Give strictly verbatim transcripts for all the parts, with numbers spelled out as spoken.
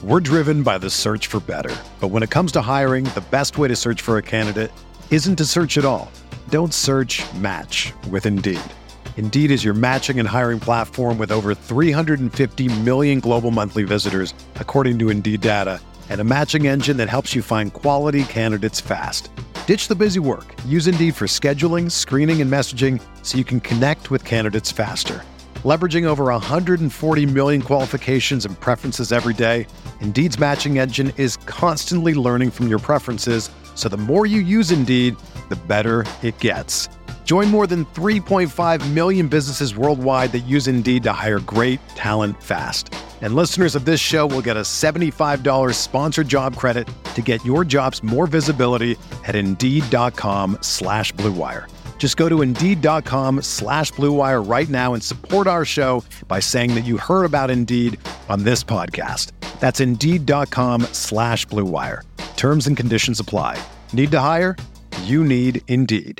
We're driven by the search for better. But when it comes to hiring, the best way to search for a candidate isn't to search at all. Don't search, match with Indeed. Indeed is your matching and hiring platform with over three hundred fifty million global monthly visitors, according to Indeed data, and a matching engine that helps you find quality candidates fast. Ditch the busy work. Use Indeed for scheduling, screening, and messaging so you can connect with candidates faster. Leveraging over one hundred forty million qualifications and preferences every day, Indeed's matching engine is constantly learning from your preferences, so the more you use Indeed, the better it gets. Join more than three point five million businesses worldwide that use Indeed to hire great talent fast. And listeners of this show will get a seventy-five dollars sponsored job credit to get your jobs more visibility at Indeed.com slash Blue Wire. Just go to Indeed.com slash Blue Wire right now and support our show by saying that you heard about Indeed on this podcast. That's Indeed.com slash Blue Wire. Terms and conditions apply. Need to hire? You need Indeed.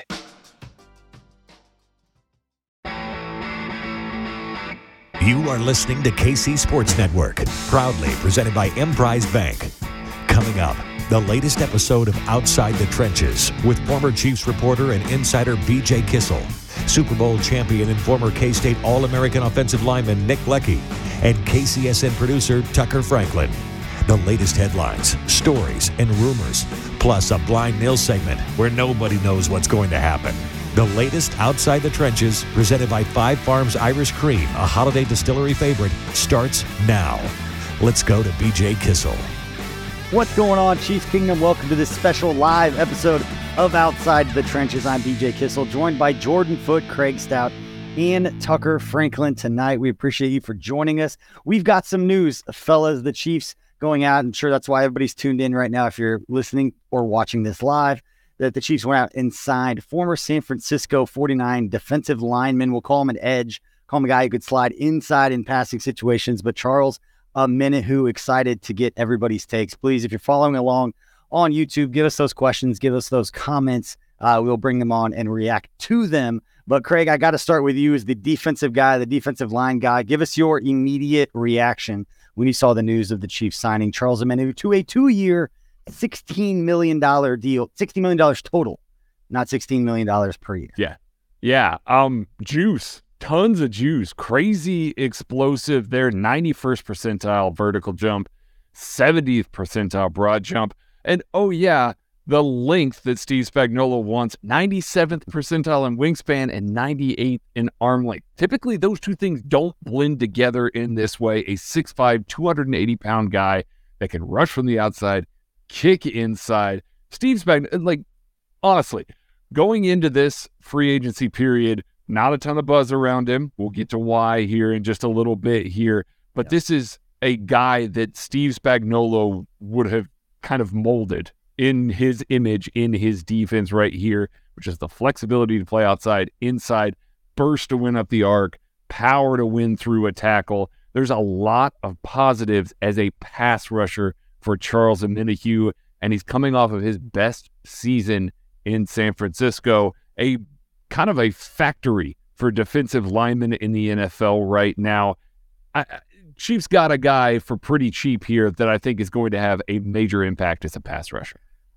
You are listening to K C Sports Network, proudly presented by Emprise Bank. Coming up, the latest episode of Outside the Trenches with former Chiefs reporter and insider B J Kissel, Super Bowl champion and former K-State All-American offensive lineman Nick Leckey, and K C S N producer Tucker Franklin. The latest headlines, stories, and rumors, plus a blind nil segment where nobody knows what's going to happen. The latest Outside the Trenches, presented by Five Farms Irish Cream, a holiday distillery favorite, starts now. Let's go to B J Kissel. What's going on, Chiefs Kingdom? Welcome to this special live episode of Outside the Trenches. I'm B J Kissel, joined by Jordan Foote, Craig Stout, and Tucker Franklin tonight. We appreciate you for joining us. We've got some news, fellas. The Chiefs going out. I'm sure that's why everybody's tuned in right now if you're listening or watching this live. That the Chiefs went out and signed former San Francisco forty-nine defensive lineman. We'll call him an edge, call him a guy who could slide inside in passing situations. But Charles Omenihu, excited to get everybody's takes. Please, if you're following along on YouTube, give us those questions, give us those comments. Uh, we'll bring them on and react to them. But Craig, I got to start with you as the defensive guy, the defensive line guy. Give us your immediate reaction when you saw the news of the Chiefs signing Charles Omenihu to a two-year sixteen million dollars deal, sixteen million dollars total, not sixteen million dollars per year. Yeah. Yeah. Um, juice, tons of juice, crazy explosive there. ninety-first percentile vertical jump, seventieth percentile broad jump. And oh yeah, the length that Steve Spagnuolo wants, ninety-seventh percentile in wingspan and ninety-eighth in arm length. Typically those two things don't blend together in this way. A six five, two hundred eighty pound guy that can rush from the outside, kick inside. Steve Spagnuolo, like, honestly, going into this free agency period, not a ton of buzz around him. We'll get to why here in just a little bit here. But yeah. This is a guy that Steve Spagnuolo would have kind of molded in his image, in his defense right here, which is the flexibility to play outside, inside, burst to win up the arc, power to win through a tackle. There's a lot of positives as a pass rusher for Charles Omenihu, and he's coming off of his best season in San Francisco, a kind of a factory for defensive linemen in the N F L right now. I, Chiefs got a guy for pretty cheap here that I think is going to have a major impact as a pass rusher.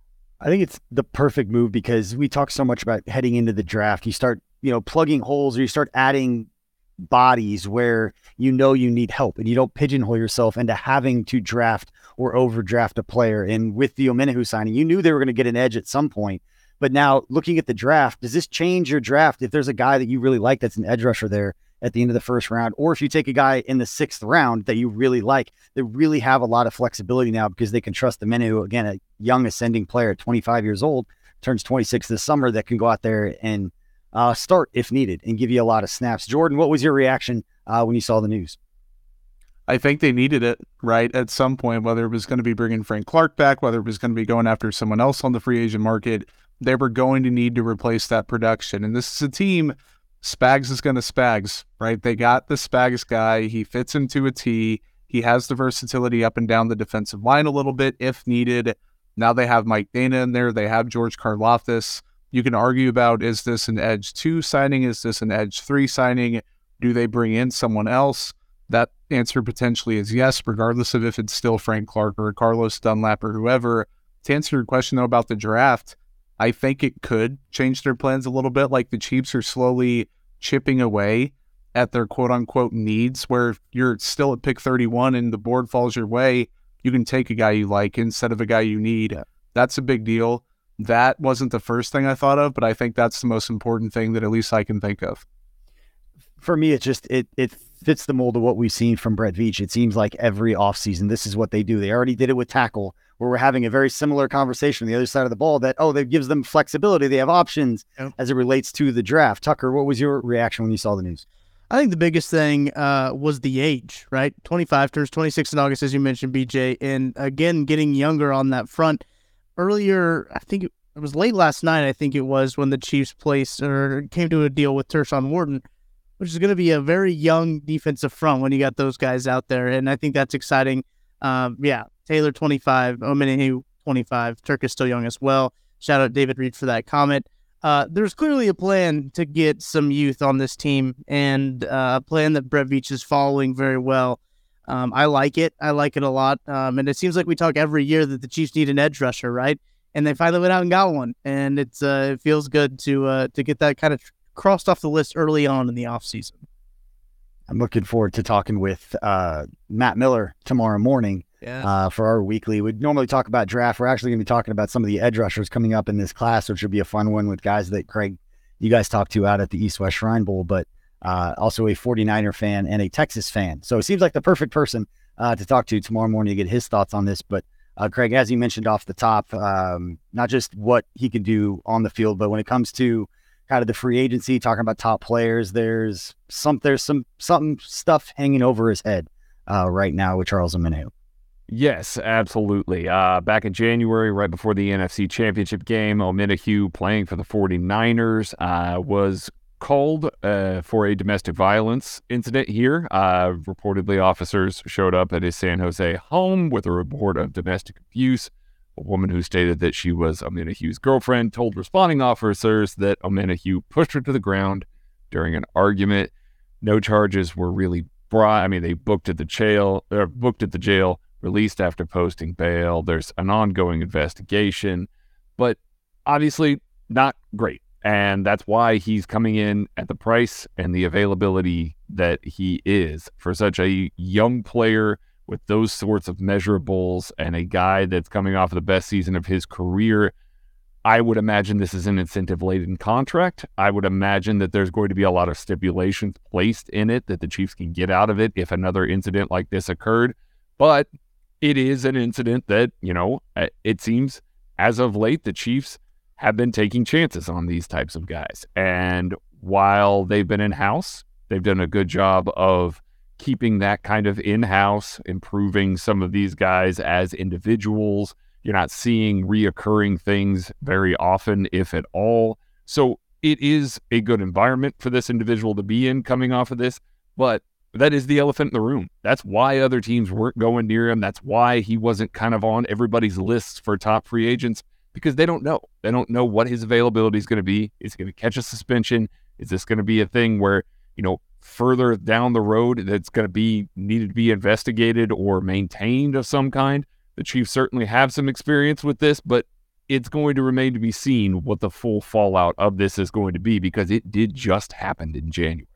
I think it's the perfect move because we talk so much about heading into the draft. You start, you know, plugging holes or you start adding bodies where you know you need help and you don't pigeonhole yourself into having to draft or overdraft a player. And with the Omenihu signing, you knew they were going to get an edge at some point. But now looking at the draft, does this change your draft if there's a guy that you really like that's an edge rusher there at the end of the first round, or if you take a guy in the sixth round that you really like, they really have a lot of flexibility now because they can trust the Omenihu, again, a young ascending player at twenty-five years old, turns twenty-six this summer, that can go out there and uh, start if needed and give you a lot of snaps. Jordan, what was your reaction uh, when you saw the news? I think they needed it, right, at some point, whether it was going to be bringing Frank Clark back, whether it was going to be going after someone else on the free agent market, they were going to need to replace that production. And this is a team, Spags is going to Spags, right? They got the Spags guy. He fits into a T. He has the versatility up and down the defensive line a little bit if needed. Now they have Mike Dana in there. They have George Karlaftis. You can argue about, is this an edge two signing? Is this an edge three signing? Do they bring in someone else? That answer potentially is yes, regardless of if it's still Frank Clark or Carlos Dunlap or whoever. To answer your question, though, about the draft, I think it could change their plans a little bit. Like the Chiefs are slowly chipping away at their quote-unquote needs, where if you're still at pick thirty-one and the board falls your way, you can take a guy you like instead of a guy you need. That's a big deal. That wasn't the first thing I thought of, but I think that's the most important thing that at least I can think of. For me, it just it it fits the mold of what we've seen from Brett Veach. It seems like every offseason, this is what they do. They already did it with tackle, where we're having a very similar conversation on the other side of the ball that, oh, that gives them flexibility. They have options yep. as it relates to the draft. Tucker, what was your reaction when you saw the news? I think the biggest thing uh, was the age, right? twenty-five turns twenty-six in August, as you mentioned, B J. And again, getting younger on that front. Earlier, I think it was late last night, I think it was, when the Chiefs placed or came to a deal with Tershawn Wharton, which is going to be a very young defensive front when you got those guys out there. And I think that's exciting. Um, yeah, Taylor, twenty-five, Omenihu, twenty-five. Turk is still young as well. Shout out David Reed for that comment. Uh, there's clearly a plan to get some youth on this team, and uh, a plan that Brett Veach is following very well. Um, I like it. I like it a lot. Um, and it seems like we talk every year that the Chiefs need an edge rusher, right? And they finally went out and got one. And it's uh, it feels good to uh, to get that kind of crossed off the list early on in the offseason. I'm looking forward to talking with uh, Matt Miller tomorrow morning yeah. uh, for our weekly. We normally talk about draft. We're actually going to be talking about some of the edge rushers coming up in this class, which should be a fun one with guys that, Craig, you guys talked to out at the East West Shrine Bowl, but uh, also a 49er fan and a Texas fan. So it seems like the perfect person uh, to talk to tomorrow morning to get his thoughts on this. But uh, Craig, as you mentioned off the top, um, not just what he can do on the field, but when it comes to kind of the free agency, talking about top players, there's some there's some something stuff hanging over his head uh, right now with Charles Omenihu. Yes, absolutely. Uh, back in January, right before the N F C Championship game, Omenihu, playing for the 49ers, uh, was called uh, for a domestic violence incident here. Uh, reportedly, officers showed up at his San Jose home with a report of domestic abuse. A woman who stated that she was Omenihu's girlfriend told responding officers that Omenihu pushed her to the ground during an argument. No charges were really brought. I mean, they booked at the jail, or booked at the jail, released after posting bail. There's an ongoing investigation, but obviously not great. And that's why he's coming in at the price and the availability that he is for such a young player with those sorts of measurables and a guy that's coming off of the best season of his career. I would imagine this is an incentive-laden contract. I would imagine that there's going to be a lot of stipulations placed in it that the Chiefs can get out of it if another incident like this occurred. But it is an incident that, you know, it seems as of late, the Chiefs have been taking chances on these types of guys. And while they've been in-house, they've done a good job of keeping that kind of in-house, improving some of these guys as individuals. You're not seeing reoccurring things very often, if at all. So it is a good environment for this individual to be in coming off of this, but that is the elephant in the room. That's why other teams weren't going near him. That's why he wasn't kind of on everybody's lists for top free agents, because they don't know. They don't know what his availability is going to be. Is he going to catch a suspension? Is this going to be a thing where, you know, further down the road that's going to be needed to be investigated or maintained of some kind? The Chiefs certainly have some experience with this, but it's going to remain to be seen what the full fallout of this is going to be, because it did just happen in January.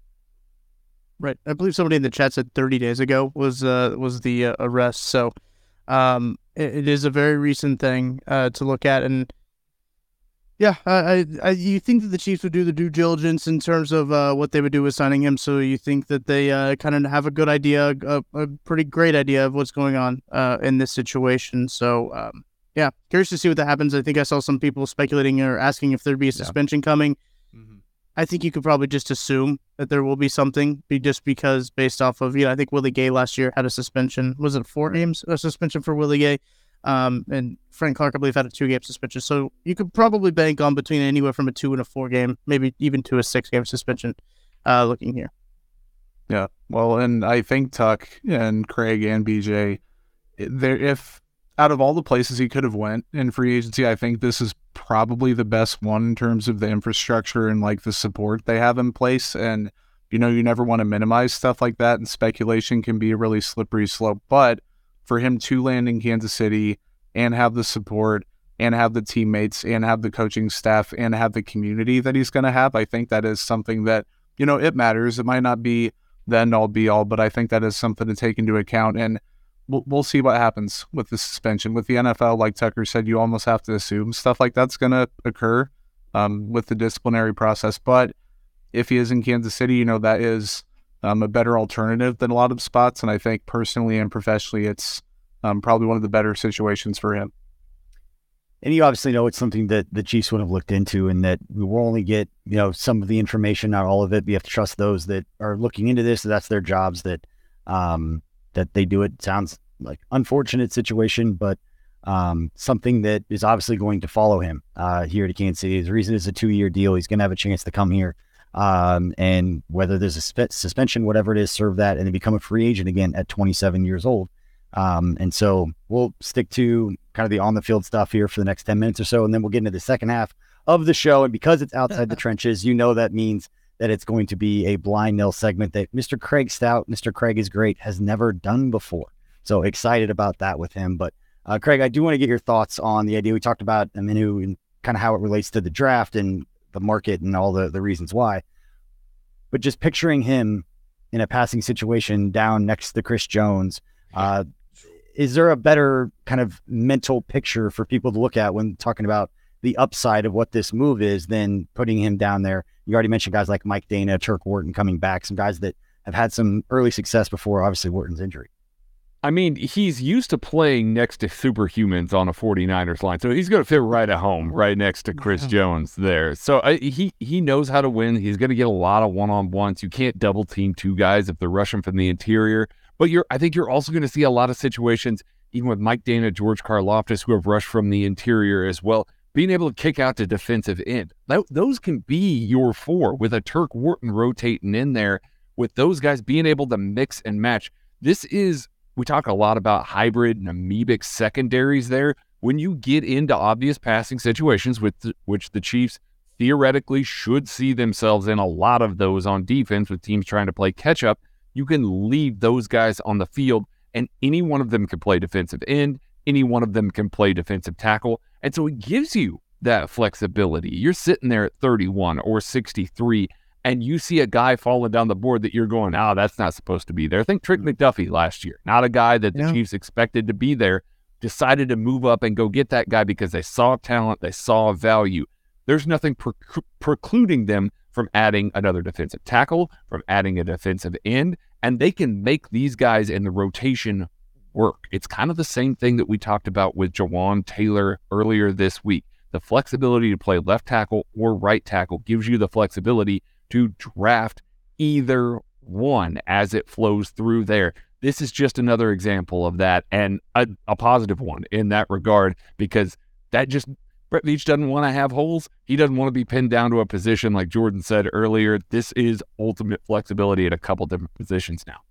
Right. I believe somebody in the chat said thirty days ago was uh, was the uh, arrest. So um, it, it is a very recent thing uh, to look at. And yeah, I, I, you think that the Chiefs would do the due diligence in terms of uh, what they would do with signing him. So you think that they uh, kind of have a good idea, a, a pretty great idea of what's going on uh, in this situation. So um, yeah, curious to see what that happens. I think I saw some people speculating or asking if there'd be a suspension yeah. coming. Mm-hmm. I think you could probably just assume that there will be something, be just because based off of, you know, I think Willie Gay last year had a suspension. Was it four games? A suspension for Willie Gay. Um, and Frank Clark, I believe, had a two-game suspension. So you could probably bank on between anywhere from a two and a four-game, maybe even to a six-game suspension uh, looking here. Yeah, well, and I think Tuck and Craig and B J, there, if out of all the places he could have went in free agency, I think this is probably the best one in terms of the infrastructure and like the support they have in place. And you know, you never want to minimize stuff like that, and speculation can be a really slippery slope. But for him to land in Kansas City and have the support and have the teammates and have the coaching staff and have the community that he's going to have, I think that is something that, you know, it matters. It might not be the end all be all, but I think that is something to take into account. And we'll, we'll see what happens with the suspension. With the N F L, like Tucker said, you almost have to assume stuff like that's going to occur um, with the disciplinary process. But if he is in Kansas City, you know, that is um, a better alternative than a lot of spots. And I think personally and professionally, it's um, probably one of the better situations for him. And you obviously know it's something that the Chiefs would have looked into, and that we will only get, you know, some of the information, not all of it. We have to trust those that are looking into this. That's their jobs, that um, that they do it. Sounds like unfortunate situation, but um, something that is obviously going to follow him uh, here to Kansas City. The reason it's a two-year deal. He's going to have a chance to come here. Um, and whether there's a sp- suspension, whatever it is, serve that, and then become a free agent again at twenty-seven years old. Um, and so we'll stick to kind of the on the field stuff here for the next ten minutes or so. And then we'll get into the second half of the show. And because it's outside the trenches, you know, that means that it's going to be a blind nil segment that Mister Craig Stout, Mister Craig is great, has never done before. So excited about that with him. But, uh, Craig, I do want to get your thoughts on the idea. We talked about Aminu and kind of how it relates to the draft and the market and all the, the reasons why, but just picturing him in a passing situation down next to Chris Jones, uh, is there a better kind of mental picture for people to look at when talking about the upside of what this move is than putting him down there? You already mentioned guys like Mike Dana, Turk Wharton coming back, some guys that have had some early success before, obviously, Wharton's injury. I mean, he's used to playing next to superhumans on a 49ers line, so he's going to fit right at home, right next to Chris Jones there. So uh, he he knows how to win. He's going to get a lot of one-on-ones. You can't double team two guys if they're rushing from the interior. But you're, I think you're also going to see a lot of situations, even with Mike Dana, George Karlaftis, who have rushed from the interior as well, being able to kick out to defensive end. That, those can be your four with a Turk Wharton rotating in there, with those guys being able to mix and match. This is, we talk a lot about hybrid and amoebic secondaries there. When you get into obvious passing situations, with the, which the Chiefs theoretically should see themselves in a lot of those on defense with teams trying to play catch up, you can leave those guys on the field, and any one of them can play defensive end. Any one of them can play defensive tackle. And so it gives you that flexibility. You're sitting there at thirty-one or sixty-three, and you see a guy falling down the board that you're going, oh, that's not supposed to be there. Think Trick McDuffie last year. Not a guy that the yeah. Chiefs expected to be there. Decided to move up and go get that guy because they saw talent, they saw value. There's nothing pre- precluding them from adding another defensive tackle, from adding a defensive end, and they can make these guys in the rotation work. It's kind of the same thing that we talked about with Jawan Taylor earlier this week. The flexibility to play left tackle or right tackle gives you the flexibility to draft either one as it flows through there. This is just another example of that, and a, a positive one in that regard, because that just, Brett Veach doesn't want to have holes. He doesn't want to be pinned down to a position like Jordan said earlier. This is ultimate flexibility at a couple different positions now.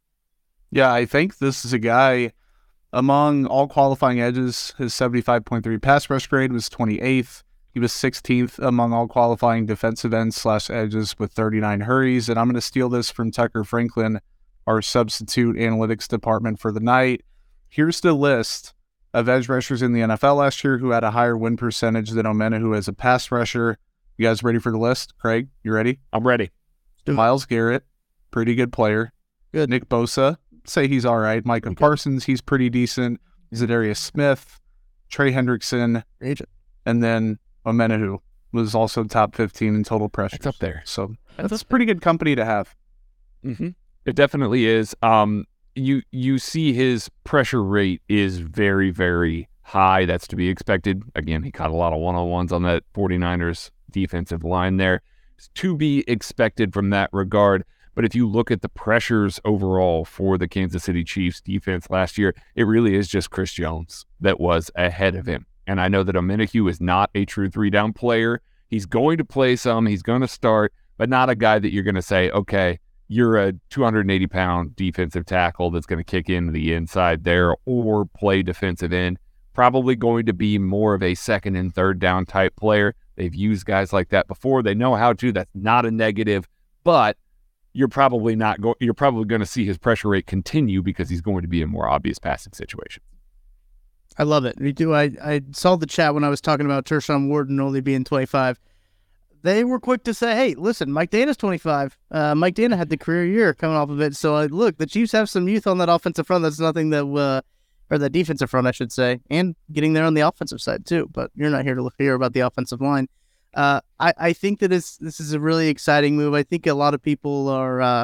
Yeah, I think this is a guy among all qualifying edges. His seventy-five point three pass rush grade was twenty-eighth. He was sixteenth among all qualifying defensive ends slash edges with thirty-nine hurries. And I'm going to steal this from Tucker Franklin, our substitute analytics department for the night. Here's the list of edge rushers in the N F L last year who had a higher win percentage than Omenihu as a pass rusher. You guys ready for the list? Craig, you ready? I'm ready. Myles Garrett, pretty good player. Good. Nick Bosa, say he's all right. Micah okay. Parsons, he's pretty decent. Zadarius Smith, Trey Hendrickson, Agent. And then Omenihu was also top fifteen in total pressures. It's up there. So that's, that's pretty good company to have. Mm-hmm. It definitely is. Um, you you see his pressure rate is very, very high. That's to be expected. Again, he caught a lot of one-on-ones on that 49ers defensive line there. It's to be expected from that regard. But if you look at the pressures overall for the Kansas City Chiefs defense last year, it really is just Chris Jones that was ahead of him. And I know that Omenihu is not a true three-down player. He's going to play some. He's going to start, but not a guy that you're going to say, okay, you're a two hundred eighty pound defensive tackle that's going to kick into the inside there or play defensive end. Probably going to be more of a second and third down type player. They've used guys like that before. They know how to. That's not a negative, but you're probably not going. You're probably going to see his pressure rate continue because he's going to be in more obvious passing situations. I love it. We do. I, I saw the chat when I was talking about Tershawn Wharton only being twenty-five. They were quick to say, hey, listen, Mike Dana's twenty-five. Uh, Mike Dana had the career year coming off of it. So, uh, look, the Chiefs have some youth on that offensive front. That's nothing that, uh, or the defensive front, I should say, and getting there on the offensive side, too. But you're not here to hear about the offensive line. Uh, I, I think that it's, this is a really exciting move. I think a lot of people are, uh,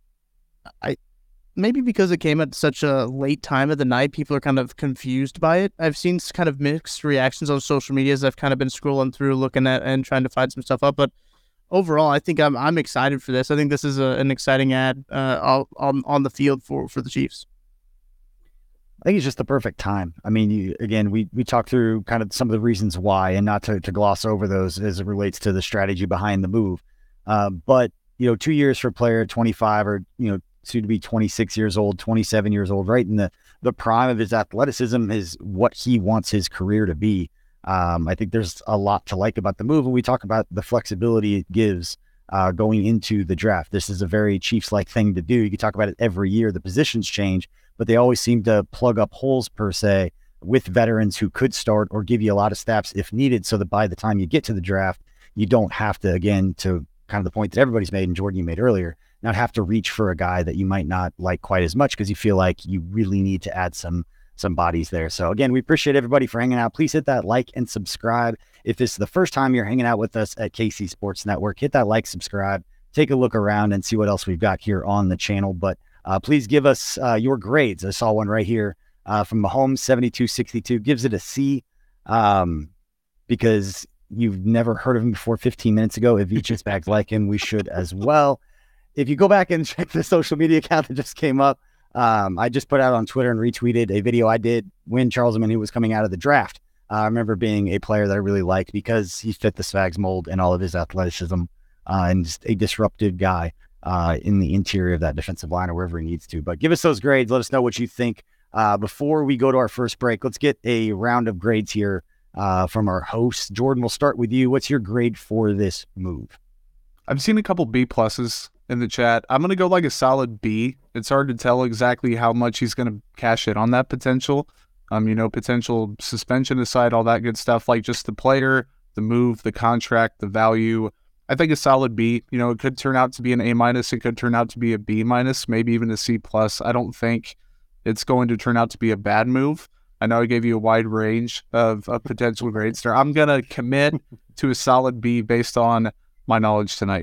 I maybe because it came at such a late time of the night, people are kind of confused by it. I've seen kind of mixed reactions on social media as I've kind of been scrolling through, looking at and trying to find some stuff up. But overall, I think I'm I'm excited for this. I think this is a, an exciting ad uh, on on the field for, for the Chiefs. I think it's just the perfect time. I mean, you, again, we we talked through kind of some of the reasons why, and not to, to gloss over those as it relates to the strategy behind the move. Uh, but, you know, two years for a player at twenty-five or, you know, soon to be twenty-six years old, twenty-seven years old, right in the, the prime of his athleticism is what he wants his career to be. Um, I think there's a lot to like about the move. When we talk about the flexibility it gives uh, going into the draft, this is a very Chiefs-like thing to do. You can talk about it every year. The positions change, but they always seem to plug up holes per se with veterans who could start or give you a lot of snaps if needed, so that by the time you get to the draft, you don't have to, again, to kind of the point that everybody's made and Jordan, you made earlier, not have to reach for a guy that you might not like quite as much because you feel like you really need to add some some bodies there. So again, we appreciate everybody for hanging out. Please hit that like and subscribe. If this is the first time you're hanging out with us at K C Sports Network, hit that like, subscribe, take a look around and see what else we've got here on the channel. But uh, please give us uh, your grades. I saw one right here uh, from Mahomes, seventy-two sixty-two, gives it a C um, because you've never heard of him before fifteen minutes ago. If each is bags like him, we should as well. If you go back and check the social media account that just came up, um, I just put out on Twitter and retweeted a video I did when Charles Omenihu was coming out of the draft. Uh, I remember being a player that I really liked because he fit the Swags mold and all of his athleticism uh, and just a disruptive guy uh, in the interior of that defensive line or wherever he needs to. But give us those grades. Let us know what you think. Uh, before we go to our first break, let's get a round of grades here uh, from our hosts. Jordan, we'll start with you. What's your grade for this move? I've seen a couple B pluses in the chat. I'm going to go like a solid B. It's hard to tell exactly how much he's going to cash in on that potential. Um, you know, potential suspension aside, all that good stuff, like just the player, the move, the contract, the value. I think a solid B. You know, it could turn out to be an A minus. It could turn out to be a B minus, maybe even a C plus. I don't think it's going to turn out to be a bad move. I know I gave you a wide range of, of potential grades there. I'm going to commit to a solid B based on my knowledge tonight.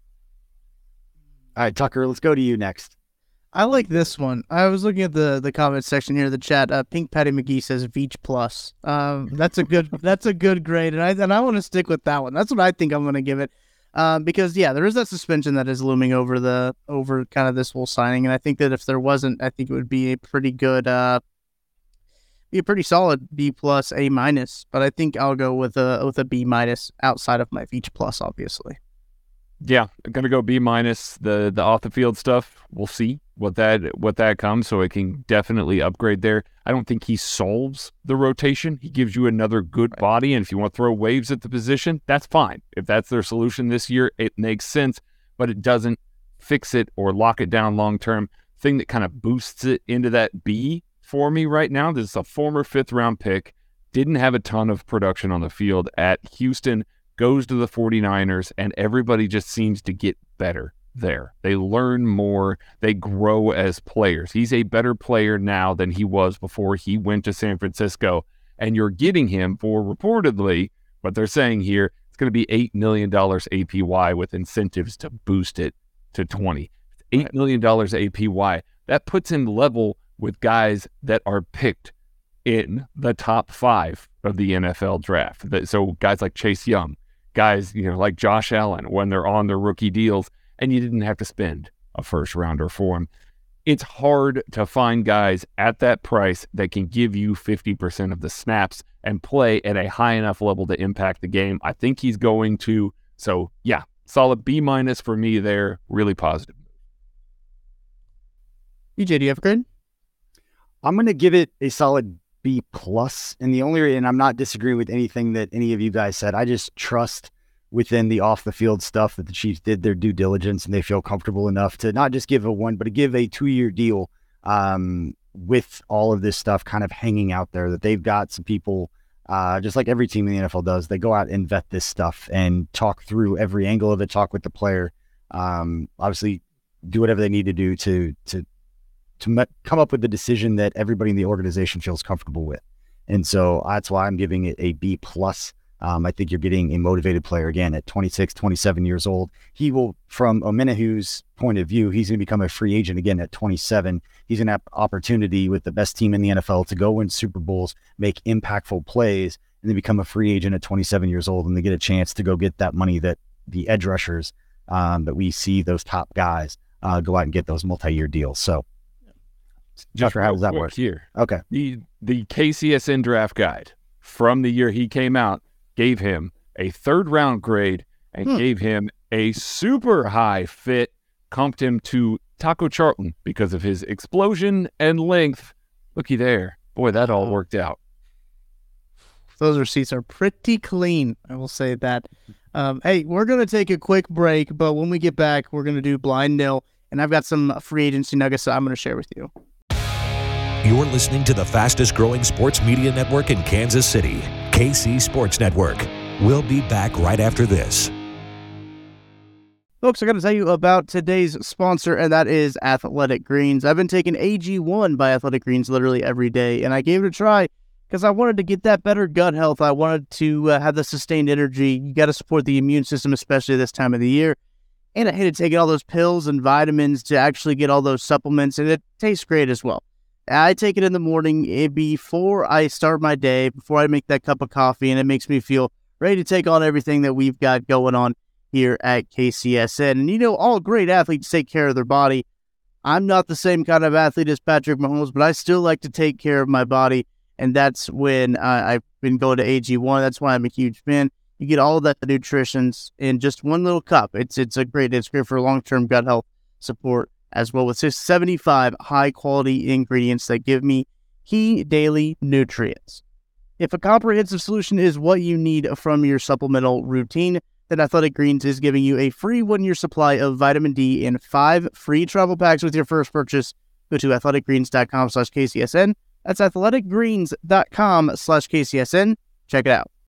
All right, Tucker, let's go to you next. I like this one. I was looking at the the comment section here, the chat. Uh, Pink Patty McGee says Veach plus. Um, that's a good that's a good grade, and I and I want to stick with that one. That's what I think I'm going to give it, um, because yeah, there is that suspension that is looming over the over kind of this whole signing, and I think that if there wasn't, I think it would be a pretty good, uh, be a pretty solid B plus, A minus. But I think I'll go with a with a B minus outside of my Veach plus, obviously. Yeah, I'm gonna go B minus. The the off the field stuff, we'll see what that what that comes. So it can definitely upgrade there. I don't think he solves the rotation. He gives you another good body, and if you want to throw waves at the position, that's fine. If that's their solution this year, it makes sense. But it doesn't fix it or lock it down long term. Thing that kind of boosts it into that B for me right now. This is a former fifth round pick. Didn't have a ton of production on the field at Houston. Goes to the 49ers, and everybody just seems to get better there. They learn more. They grow as players. He's a better player now than he was before he went to San Francisco, and you're getting him for, reportedly, what they're saying here, it's going to be eight million dollars A P Y with incentives to boost it to twenty. eight million dollars A P Y. That puts him level with guys that are picked in the top five of the N F L draft. So guys like Chase Young, guys, you know, like Josh Allen when they're on their rookie deals, and you didn't have to spend a first rounder for him. It's hard to find guys at that price that can give you fifty percent of the snaps and play at a high enough level to impact the game. I think he's going to. So yeah, solid B minus for me there. Really positive. E J, do you have a grade? I'm going to give it a solid B plus, and the only and I'm not disagreeing with anything that any of you guys said. I just trust within the off the field stuff that the Chiefs did their due diligence and they feel comfortable enough to not just give a one, but to give a two year deal um, with all of this stuff kind of hanging out there, that they've got some people, uh, just like every team in the N F L does, they go out and vet this stuff and talk through every angle of it, talk with the player, um, obviously do whatever they need to do to, to, to me- come up with the decision that everybody in the organization feels comfortable with. And so that's why I'm giving it a B plus. Um, I think you're getting a motivated player again at twenty-six, twenty-seven years old. He will, from Omenihu's point of view, he's going to become a free agent again at twenty-seven. He's going to have opportunity with the best team in the N F L to go win Super Bowls, make impactful plays, and then become a free agent at twenty-seven years old. And they get a chance to go get that money that the edge rushers um, that we see, those top guys, uh, go out and get those multi-year deals. So just for how does that work here? Okay. The, the K C S N draft guide from the year he came out gave him a third round grade and hmm. gave him a super high fit, comped him to Taco Charlton because of his explosion and length. Looky there. Boy, that all worked out. Those receipts are pretty clean, I will say that. Um, hey, we're going to take a quick break, but when we get back, we're going to do blind nil, and I've got some free agency nuggets that I'm going to share with you. You're listening to the fastest growing sports media network in Kansas City, K C Sports Network. We'll be back right after this. Folks, I got to tell you about today's sponsor, and that is Athletic Greens. I've been taking A G one by Athletic Greens literally every day, and I gave it a try because I wanted to get that better gut health. I wanted to uh, have the sustained energy. You got to support the immune system, especially this time of the year. And I hated taking all those pills and vitamins to actually get all those supplements, and it tastes great as well. I take it in the morning before I start my day, before I make that cup of coffee, and it makes me feel ready to take on everything that we've got going on here at K C S N. And you know, all great athletes take care of their body. I'm not the same kind of athlete as Patrick Mahomes, but I still like to take care of my body, and that's when uh, I've been going to A G one. That's why I'm a huge fan. You get all of that nutrition in just one little cup. It's it's a great, it's great for long-term gut health support as well, with seventy-five high-quality ingredients that give me key daily nutrients. If a comprehensive solution is what you need from your supplemental routine, then Athletic Greens is giving you a free one-year supply of vitamin D and five free travel packs with your first purchase. Go to athleticgreens.com slash KCSN. That's athleticgreens.com slash KCSN. Check it out.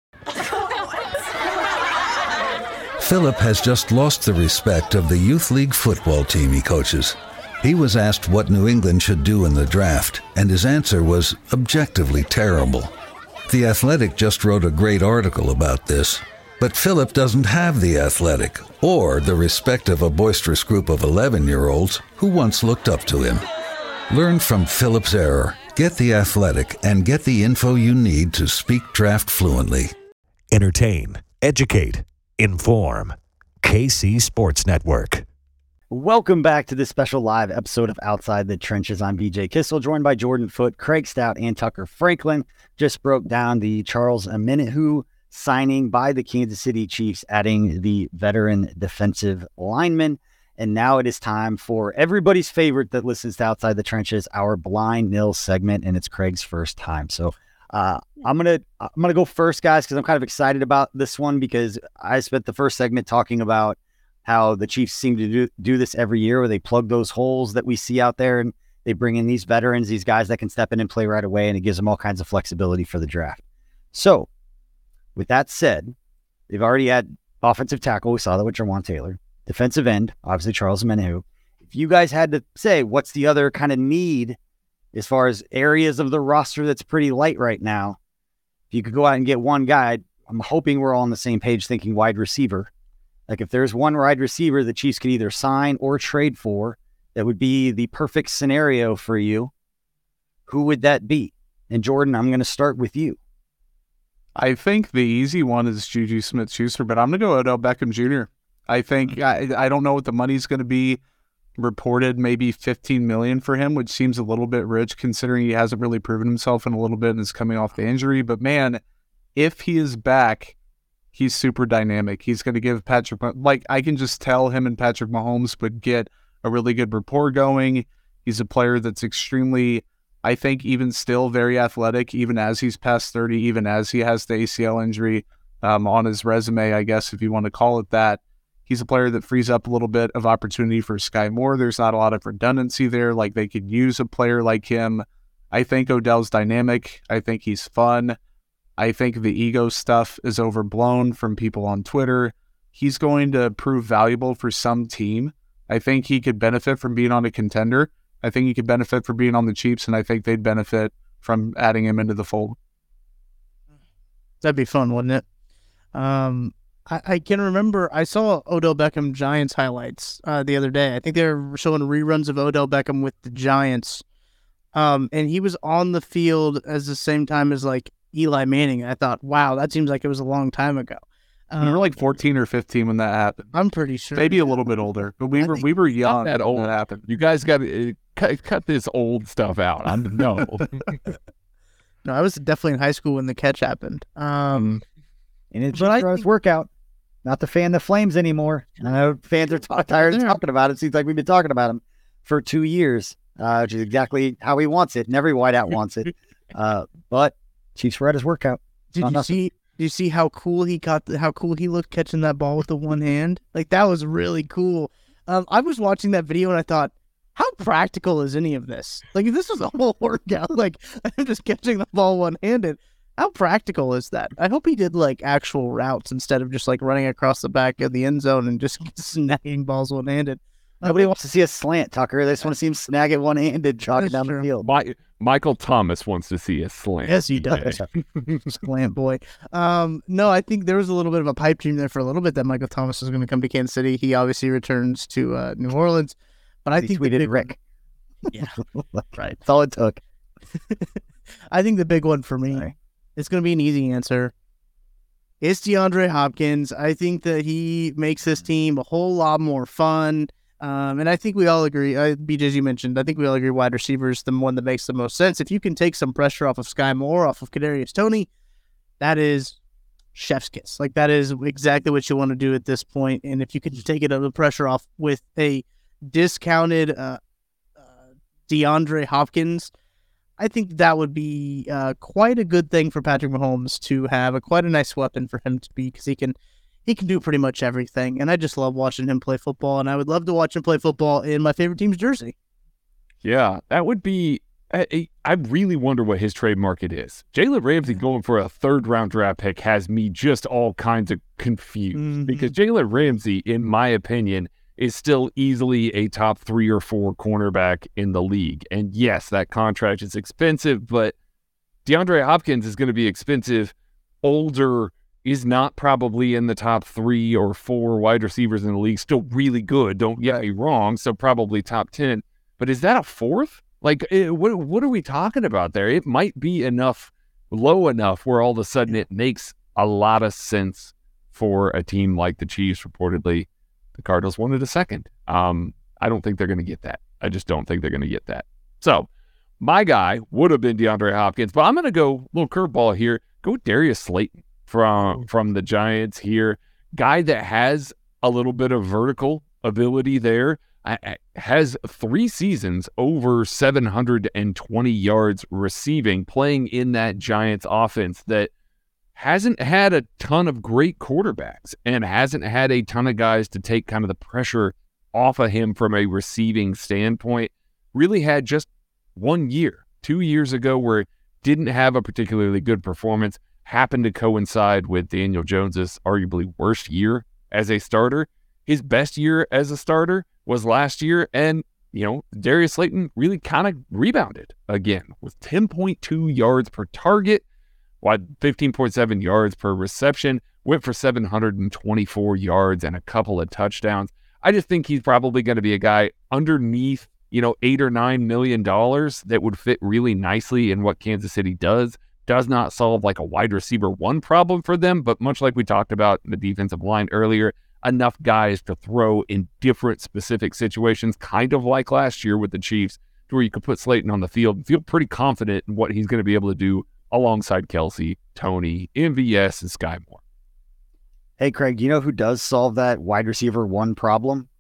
Philip has just lost the respect of the youth league football team he coaches. He was asked what New England should do in the draft, and his answer was objectively terrible. The Athletic just wrote a great article about this, but Philip doesn't have the Athletic or the respect of a boisterous group of eleven-year-olds who once looked up to him. Learn from Philip's error, get the Athletic, and get the info you need to speak draft fluently. Entertain, educate, inform. K C Sports Network. Welcome back to this special live episode of Outside the Trenches. I'm B J Kissel, joined by Jordan Foote, Craig Stout, and Tucker Franklin. Just broke down the Charles Omenihu signing by the Kansas City Chiefs, adding the veteran defensive lineman. And now it is time for everybody's favorite that listens to Outside the Trenches, our blind nil segment, and it's Craig's first time. So uh, I'm gonna I'm gonna go first, guys, because I'm kind of excited about this one because I spent the first segment talking about how the Chiefs seem to do, do this every year, where they plug those holes that we see out there and they bring in these veterans, these guys that can step in and play right away, and it gives them all kinds of flexibility for the draft. So with that said, they've already had offensive tackle. We saw that with Jawan Taylor. Defensive end, obviously Charles Omenihu. If you guys had to say what's the other kind of need as far as areas of the roster that's pretty light right now, if you could go out and get one guy, I'm hoping we're all on the same page thinking wide receiver. Like if there's one wide receiver the Chiefs could either sign or trade for, that would be the perfect scenario for you, who would that be? And Jordan, I'm going to start with you. I think the easy one is Juju Smith-Schuster, but I'm going to go Odell Beckham Junior I think, I, I don't know what the money's going to be. Reported maybe fifteen million dollars for him, which seems a little bit rich considering he hasn't really proven himself in a little bit and is coming off the injury. But man, if he is back, he's super dynamic. He's going to give Patrick, like I can just tell him and Patrick Mahomes would get a really good rapport going. He's a player that's extremely, I think even still very athletic, even as he's past thirty, even as he has the A C L injury. um, on his resume, I guess, if you want to call it that. He's a player that frees up a little bit of opportunity for Sky Moore. There's not a lot of redundancy there. Like, they could use a player like him. I think Odell's dynamic. I think he's fun. I think the ego stuff is overblown from people on Twitter. He's going to prove valuable for some team. I think he could benefit from being on a contender. I think he could benefit from being on the Chiefs, and I think they'd benefit from adding him into the fold. That'd be fun, wouldn't it? Um, I, I can remember I saw Odell Beckham Giants highlights uh, the other day. I think they were showing reruns of Odell Beckham with the Giants, um, and he was on the field at the same time as like Eli Manning. I thought, wow, that seems like it was a long time ago. Um, we were like fourteen or fifteen when that happened. I'm pretty sure. Maybe a little bit older, but we I were think we were young that when old. that happened. You guys got to uh, cut, cut this old stuff out. I'm no. No, I was definitely in high school when the catch happened. Um, And it's But I just think- workout. Not to fan the Flames anymore. I know fans are t- tired of Yeah. talking about it. Seems like we've been talking about him for two years, uh, which is exactly how he wants it, and every whiteout wants it. Uh, but Chiefs were at his workout. did Not you nothing. see? Did you see how cool he got? The, how cool he looked catching that ball with the one hand? Like, that was really cool. Um, I was watching that video and I thought, how practical is any of this? Like, if this was a whole workout, like I'm just catching the ball one handed. How practical is that? I hope he did like actual routes instead of just like running across the back of the end zone and just snagging balls one handed. Nobody wants to see a slant, Tucker. They just want to see him snag it one-handed, jogging That's down true. the field. My, Michael Thomas wants to see a slant. Yes, he D J. does. Slant boy. Um, no, I think there was a little bit of a pipe dream there for a little bit that Michael Thomas was going to come to Kansas City. He obviously returns to uh, New Orleans, but I He think the tweeted big Rick. Yeah, right. That's all it took. I think the big one for me, Sorry. it's going to be an easy answer. It's DeAndre Hopkins. I think that he makes this team a whole lot more fun. Um, and I think we all agree, uh, B J, as you mentioned, I think we all agree wide receiver is the one that makes the most sense. If you can take some pressure off of Sky Moore, off of Kadarius Toney, that is chef's kiss. Like, that is exactly what you want to do at this point. And if you could take it the pressure off with a discounted uh, uh, DeAndre Hopkins, I think that would be uh, quite a good thing for Patrick Mahomes to have, a quite a nice weapon for him to be, because he can he can do pretty much everything. And I just love watching him play football, and I would love to watch him play football in my favorite team's jersey. Yeah, that would be. I, I really wonder what his trade market is. Jalen Ramsey going for a third round draft pick has me just all kinds of confused Mhm. because Jalen Ramsey, in my opinion, is still easily a top three or four cornerback in the league. And yes, that contract is expensive, but DeAndre Hopkins is going to be expensive. Older, is not probably in the top three or four wide receivers in the league. Still really good, don't get me wrong. So probably top ten. But is that a fourth? Like, eh, what what are we talking about there? It might be enough, low enough, where all of a sudden it makes a lot of sense for a team like the Chiefs. Reportedly, the Cardinals wanted a second. Um, I don't think they're going to get that. I just don't think they're going to get that. So my guy would have been DeAndre Hopkins, but I'm going to go a little curveball here. Go with Darius Slayton from from the Giants here. Guy that has a little bit of vertical ability there. I, I, has three seasons over seven hundred twenty yards receiving, playing in that Giants offense that hasn't had a ton of great quarterbacks and hasn't had a ton of guys to take kind of the pressure off of him from a receiving standpoint. Really had just one year, two years ago, where it didn't have a particularly good performance, happened to coincide with Daniel Jones's arguably worst year as a starter. His best year as a starter was last year, and, you know, Darius Slayton really kind of rebounded again with ten point two yards per target, while fifteen point seven yards per reception, went for seven hundred twenty-four yards and a couple of touchdowns. I just think he's probably going to be a guy underneath, you know, eight or nine million dollars that would fit really nicely in what Kansas City does. Does not solve like a wide receiver one problem for them, but much like we talked about in the defensive line earlier, enough guys to throw in different specific situations, kind of like last year with the Chiefs, to where you could put Slayton on the field and feel pretty confident in what he's going to be able to do alongside Kelsey, Toney, M V S, and Sky Moore. Hey, Craig, do you know who does solve that wide receiver one problem?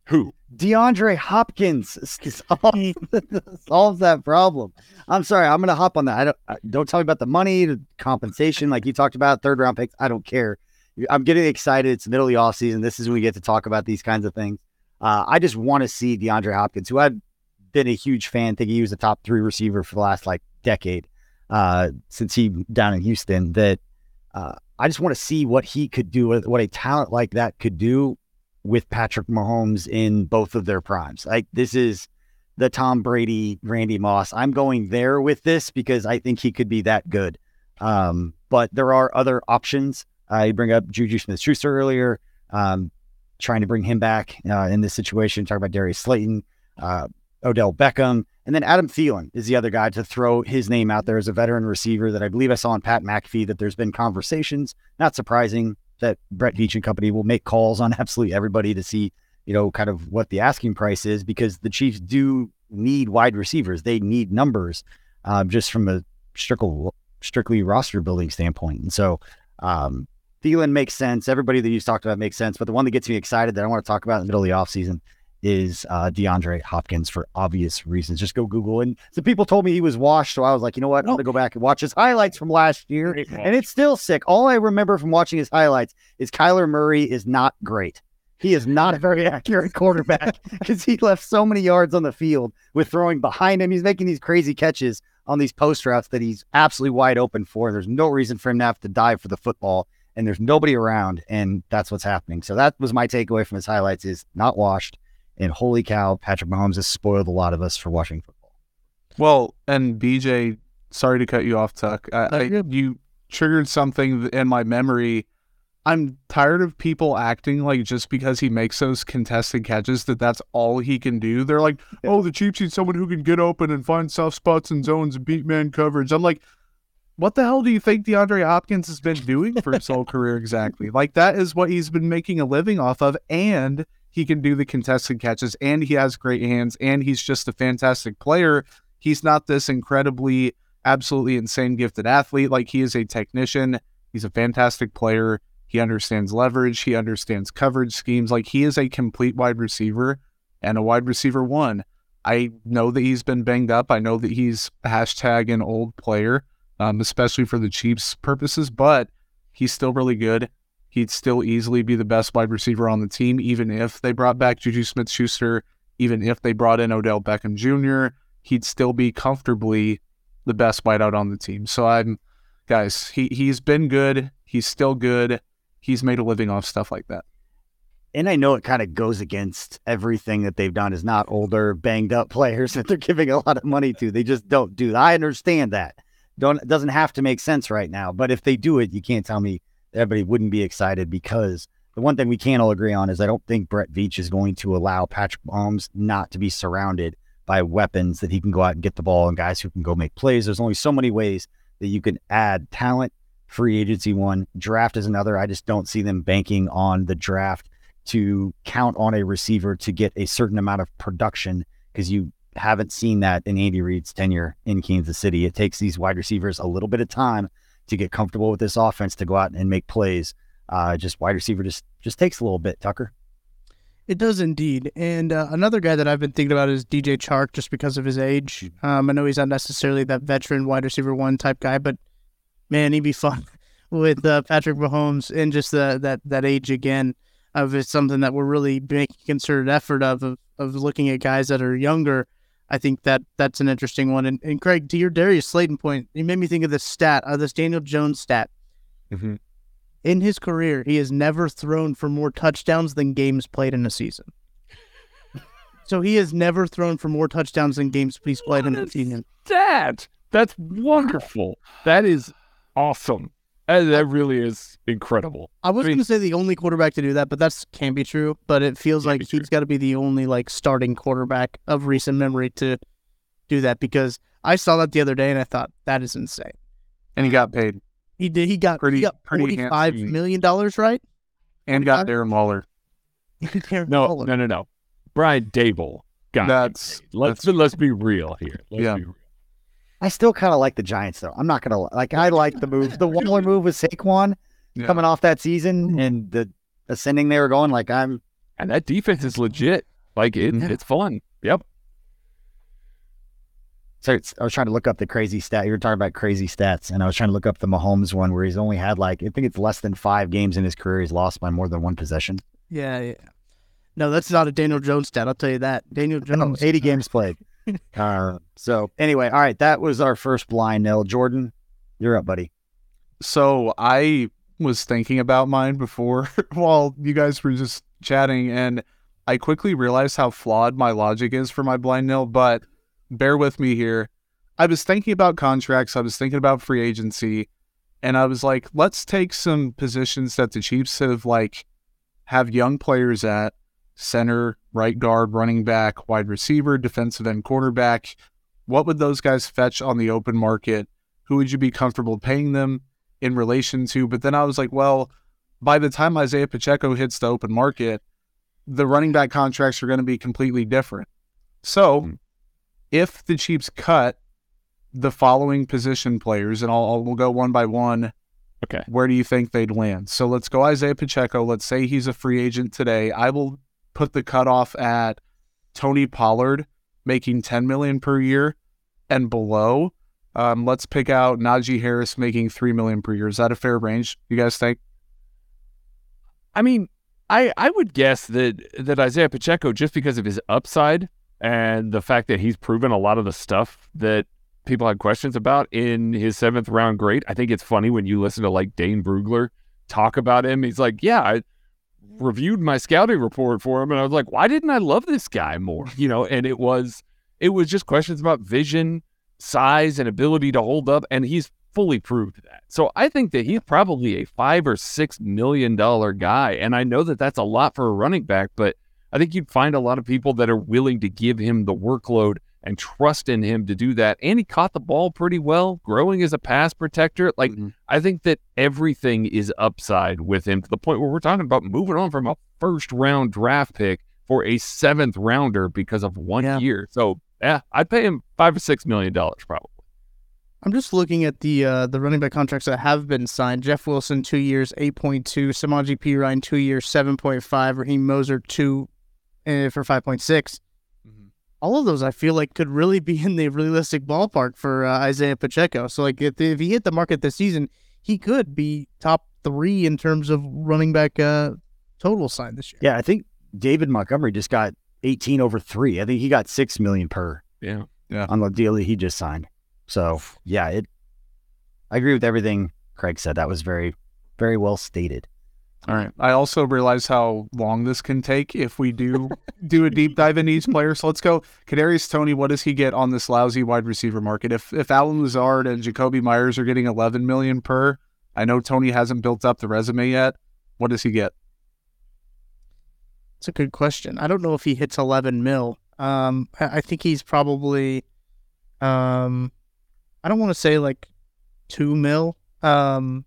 Who? DeAndre Hopkins solves, solves that problem. I'm sorry. I'm going to hop on that. I don't, I, don't tell me about the money, the compensation, like you talked about, third round picks. I don't care. I'm getting excited. It's the middle of the offseason. This is when we get to talk about these kinds of things. Uh, I just want to see DeAndre Hopkins, who I've been a huge fan, think he was a top three receiver for the last like decade uh, since he down in Houston, that uh, I just want to see what he could do, what a talent like that could do with Patrick Mahomes in both of their primes. Like, this is the Tom Brady, Randy Moss. I'm going there with this because I think he could be that good. Um, but there are other options. I bring up Juju Smith-Schuster earlier, um, trying to bring him back uh, in this situation. Talk about Darius Slayton, uh, Odell Beckham, and then Adam Thielen is the other guy to throw his name out there as a veteran receiver that I believe I saw on Pat McAfee that there's been conversations. Not surprising that Brett Veach and company will make calls on absolutely everybody to see, you know, kind of what the asking price is, because the Chiefs do need wide receivers. They need numbers uh, just from a strictly, strictly roster building standpoint. And so um, Thielen makes sense. Everybody that you talked about makes sense. But the one that gets me excited that I want to talk about in the middle of the offseason is uh, DeAndre Hopkins for obvious reasons. Just go Google. And some people told me he was washed, so I was like, you know what? I'm going to go back and watch his highlights from last year. And it's still sick. All I remember from watching his highlights is Kyler Murray is not great. He is not a very accurate quarterback because he left so many yards on the field with throwing behind him. He's making these crazy catches on these post routes that he's absolutely wide open for. There's no reason for him to have to dive for the football, and there's nobody around, and that's what's happening. So that was my takeaway from his highlights, is not washed. And holy cow, Patrick Mahomes has spoiled a lot of us for watching football. Well, and B J, sorry to cut you off, Tuck. I, I, you triggered something in my memory. I'm tired of people acting like just because he makes those contested catches that that's all he can do. They're like, oh, the Chiefs need someone who can get open and find soft spots and zones and beat man coverage. I'm like, what the hell do you think DeAndre Hopkins has been doing for his whole career exactly? Like, that is what he's been making a living off of, and he can do the contested catches, and he has great hands, and he's just a fantastic player. He's not this incredibly, absolutely insane gifted athlete. Like, he is a technician. He's a fantastic player. He understands leverage. He understands coverage schemes. Like, he is a complete wide receiver and a wide receiver one. I know that he's been banged up. I know that he's hashtag an old player, um, especially for the Chiefs purposes, but he's still really good. He'd still easily be the best wide receiver on the team, even if they brought back Juju Smith-Schuster, even if they brought in Odell Beckham Junior He'd still be comfortably the best wideout on the team. So I'm, guys, he, he's been good. He's still good. He's made a living off stuff like that. And I know it kind of goes against everything that they've done, is not older, banged up players that they're giving a lot of money to. They just don't do that. I understand that. Don't, it doesn't have to make sense right now. But if they do it, you can't tell me everybody wouldn't be excited, because the one thing we can't all agree on is I don't think Brett Veach is going to allow Patrick Mahomes not to be surrounded by weapons that he can go out and get the ball and guys who can go make plays. There's only so many ways that you can add talent. Free agency one, draft is another. I just don't see them banking on the draft to count on a receiver to get a certain amount of production, because you haven't seen that in Andy Reid's tenure in Kansas City. It takes these wide receivers a little bit of time to get comfortable with this offense to go out and make plays. Uh, just wide receiver just just takes a little bit, Tucker. It does indeed. And uh, another guy that I've been thinking about is D J Chark, just because of his age. Um, I know he's not necessarily that veteran wide receiver one type guy, but man, he'd be fun with uh, Patrick Mahomes and just the, that that age again. Of it's something that we're really making a concerted effort of, of of looking at guys that are younger. I think that that's an interesting one. And, and Craig, to your Darius Slayton point, you made me think of this stat, uh, this Daniel Jones stat. Mm-hmm. In his career, he has never thrown for more touchdowns than games played in a season. So he has never thrown for more touchdowns than games he's played what in a season. That that's wonderful. That is awesome. That, that really is incredible. I was I mean, going to say the only quarterback to do that, but that can be true. But it feels like he's got to be the only like starting quarterback of recent memory to do that, because I saw that the other day and I thought, that is insane. And he got paid. He did. He got, pretty, he got pretty forty-five million dollars, right? And got Darren Waller. Darren no, Waller. no, no, no. Brian Dable got That's paid. Let's that's, let's be real here. Let's yeah. be real. I still kind of like the Giants, though. I'm not going to like, I like the move. The Waller move with Saquon yeah. coming off that season and the ascending they were going, like I'm. And that defense is legit. Like it, Yeah. it's fun. Yep. So it's, I was trying to look up the crazy stat. You were talking about crazy stats, and I was trying to look up the Mahomes one where he's only had like I think it's less than five games in his career he's lost by more than one possession. Yeah, yeah. No, that's not a Daniel Jones stat. I'll tell you that. Daniel No, Jones, eighty games played. uh, so anyway, all right, that was our first blind nil. Jordan, you're up, buddy. So I was thinking about mine before while you guys were just chatting, and I quickly realized how flawed my logic is for my blind nil, but bear with me here. I was thinking about contracts. I was thinking about free agency, and I was like, let's take some positions that the Chiefs have like have young players at: center, right guard, running back, wide receiver, defensive end, quarterback. What would those guys fetch on the open market? Who would you be comfortable paying them in relation to? But then I was like, well, by the time Isaiah Pacheco hits the open market, the running back contracts are going to be completely different. So mm-hmm. if the Chiefs cut the following position players, and I'll, I'll we'll go one by one. Okay. Where do you think they'd land? So let's go Isaiah Pacheco. Let's say he's a free agent today. I will put the cutoff at Tony Pollard making ten million dollars per year and below. Um, let's pick out Najee Harris making three million dollars per year. Is that a fair range, you guys think? I mean, I, I would guess that, that Isaiah Pacheco, just because of his upside and the fact that he's proven a lot of the stuff that people had questions about in his seventh round grade. I think it's funny when you listen to like Dane Brugler talk about him. He's like, yeah, I reviewed my scouting report for him, and I was like, why didn't I love this guy more? You know, and it was it was just questions about vision, size, and ability to hold up, and he's fully proved that. So I think that he's probably a five or six million dollar guy, and I know that that's a lot for a running back, but I think you'd find a lot of people that are willing to give him the workload and trust in him to do that. And he caught the ball pretty well, growing as a pass protector. Like, mm-hmm. I think that everything is upside with him to the point where we're talking about moving on from a first round draft pick for a seventh rounder because of one yeah. year. So yeah, I'd pay him five or six million dollars probably. I'm just looking at the uh, the running back contracts that have been signed. Jeff Wilson, two years, eight point two. Samaje Perine, two years, seven point five. Raheem Moser, two uh, for five point six. All of those I feel like could really be in the realistic ballpark for uh, Isaiah Pacheco. So like if, if he hit the market this season, he could be top three in terms of running back uh, total signed this year. Yeah, I think David Montgomery just got eighteen over three. I think he got six million per. Yeah, yeah, on the deal that he just signed. So yeah, it. I agree with everything Craig said. That was very, very well stated. All right. I also realize how long this can take if we do do a deep dive in each player. So let's go. Kadarius Toney, what does he get on this lousy wide receiver market? If if Allen Lazard and Jacoby Myers are getting eleven million dollars per, I know Toney hasn't built up the resume yet. What does he get? That's a good question. I don't know if he hits eleven mil. Um, I, I think he's probably, um, I don't want to say like two mil. Um,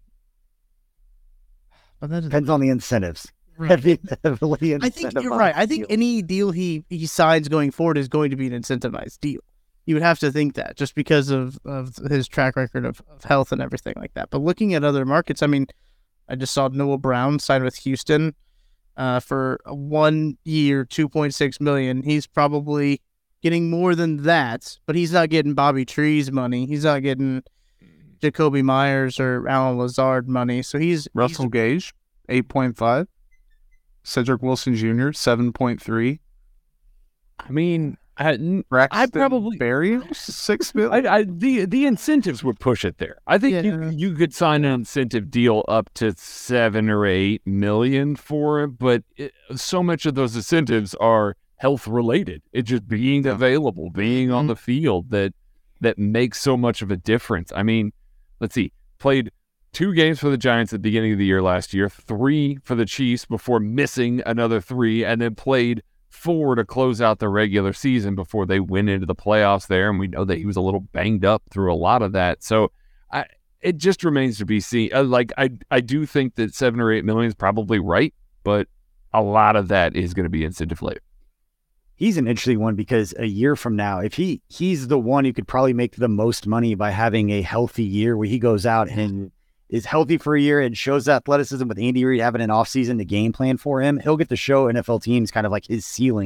But that depends on the incentives. Right. Heavily I think you're right. I think any deal he, he signs going forward is going to be an incentivized deal. You would have to think that just because of, of his track record of, of health and everything like that. But looking at other markets, I mean, I just saw Noah Brown signed with Houston uh, for a one year, two point six million dollars. He's probably getting more than that, but he's not getting Bobby Tree's money. He's not getting Jacoby Myers or Allen Lazard money. So he's Russell he's, Gage, eight point five. Cedric Wilson Junior, seven point three. I mean, I, I probably Barrios, six million. I, I, the the incentives would push it there. I think Yeah. you you could sign an incentive deal up to seven or eight million for it, but it, so much of those incentives are health related. It's just being Yeah. available, being on Mhm. the field that that makes so much of a difference. I mean, let's see, played two games for the Giants at the beginning of the year last year, three for the Chiefs before missing another three, and then played four to close out the regular season before they went into the playoffs there. And we know that he was a little banged up through a lot of that. So I, it just remains to be seen. Uh, like I, I do think that seven or eight million is probably right, but a lot of that is going to be incentive later. He's an interesting one because a year from now, if he he's the one who could probably make the most money by having a healthy year where he goes out and is healthy for a year and shows athleticism with Andy Reid having an offseason to game plan for him, he'll get to show N F L teams kind of like his ceiling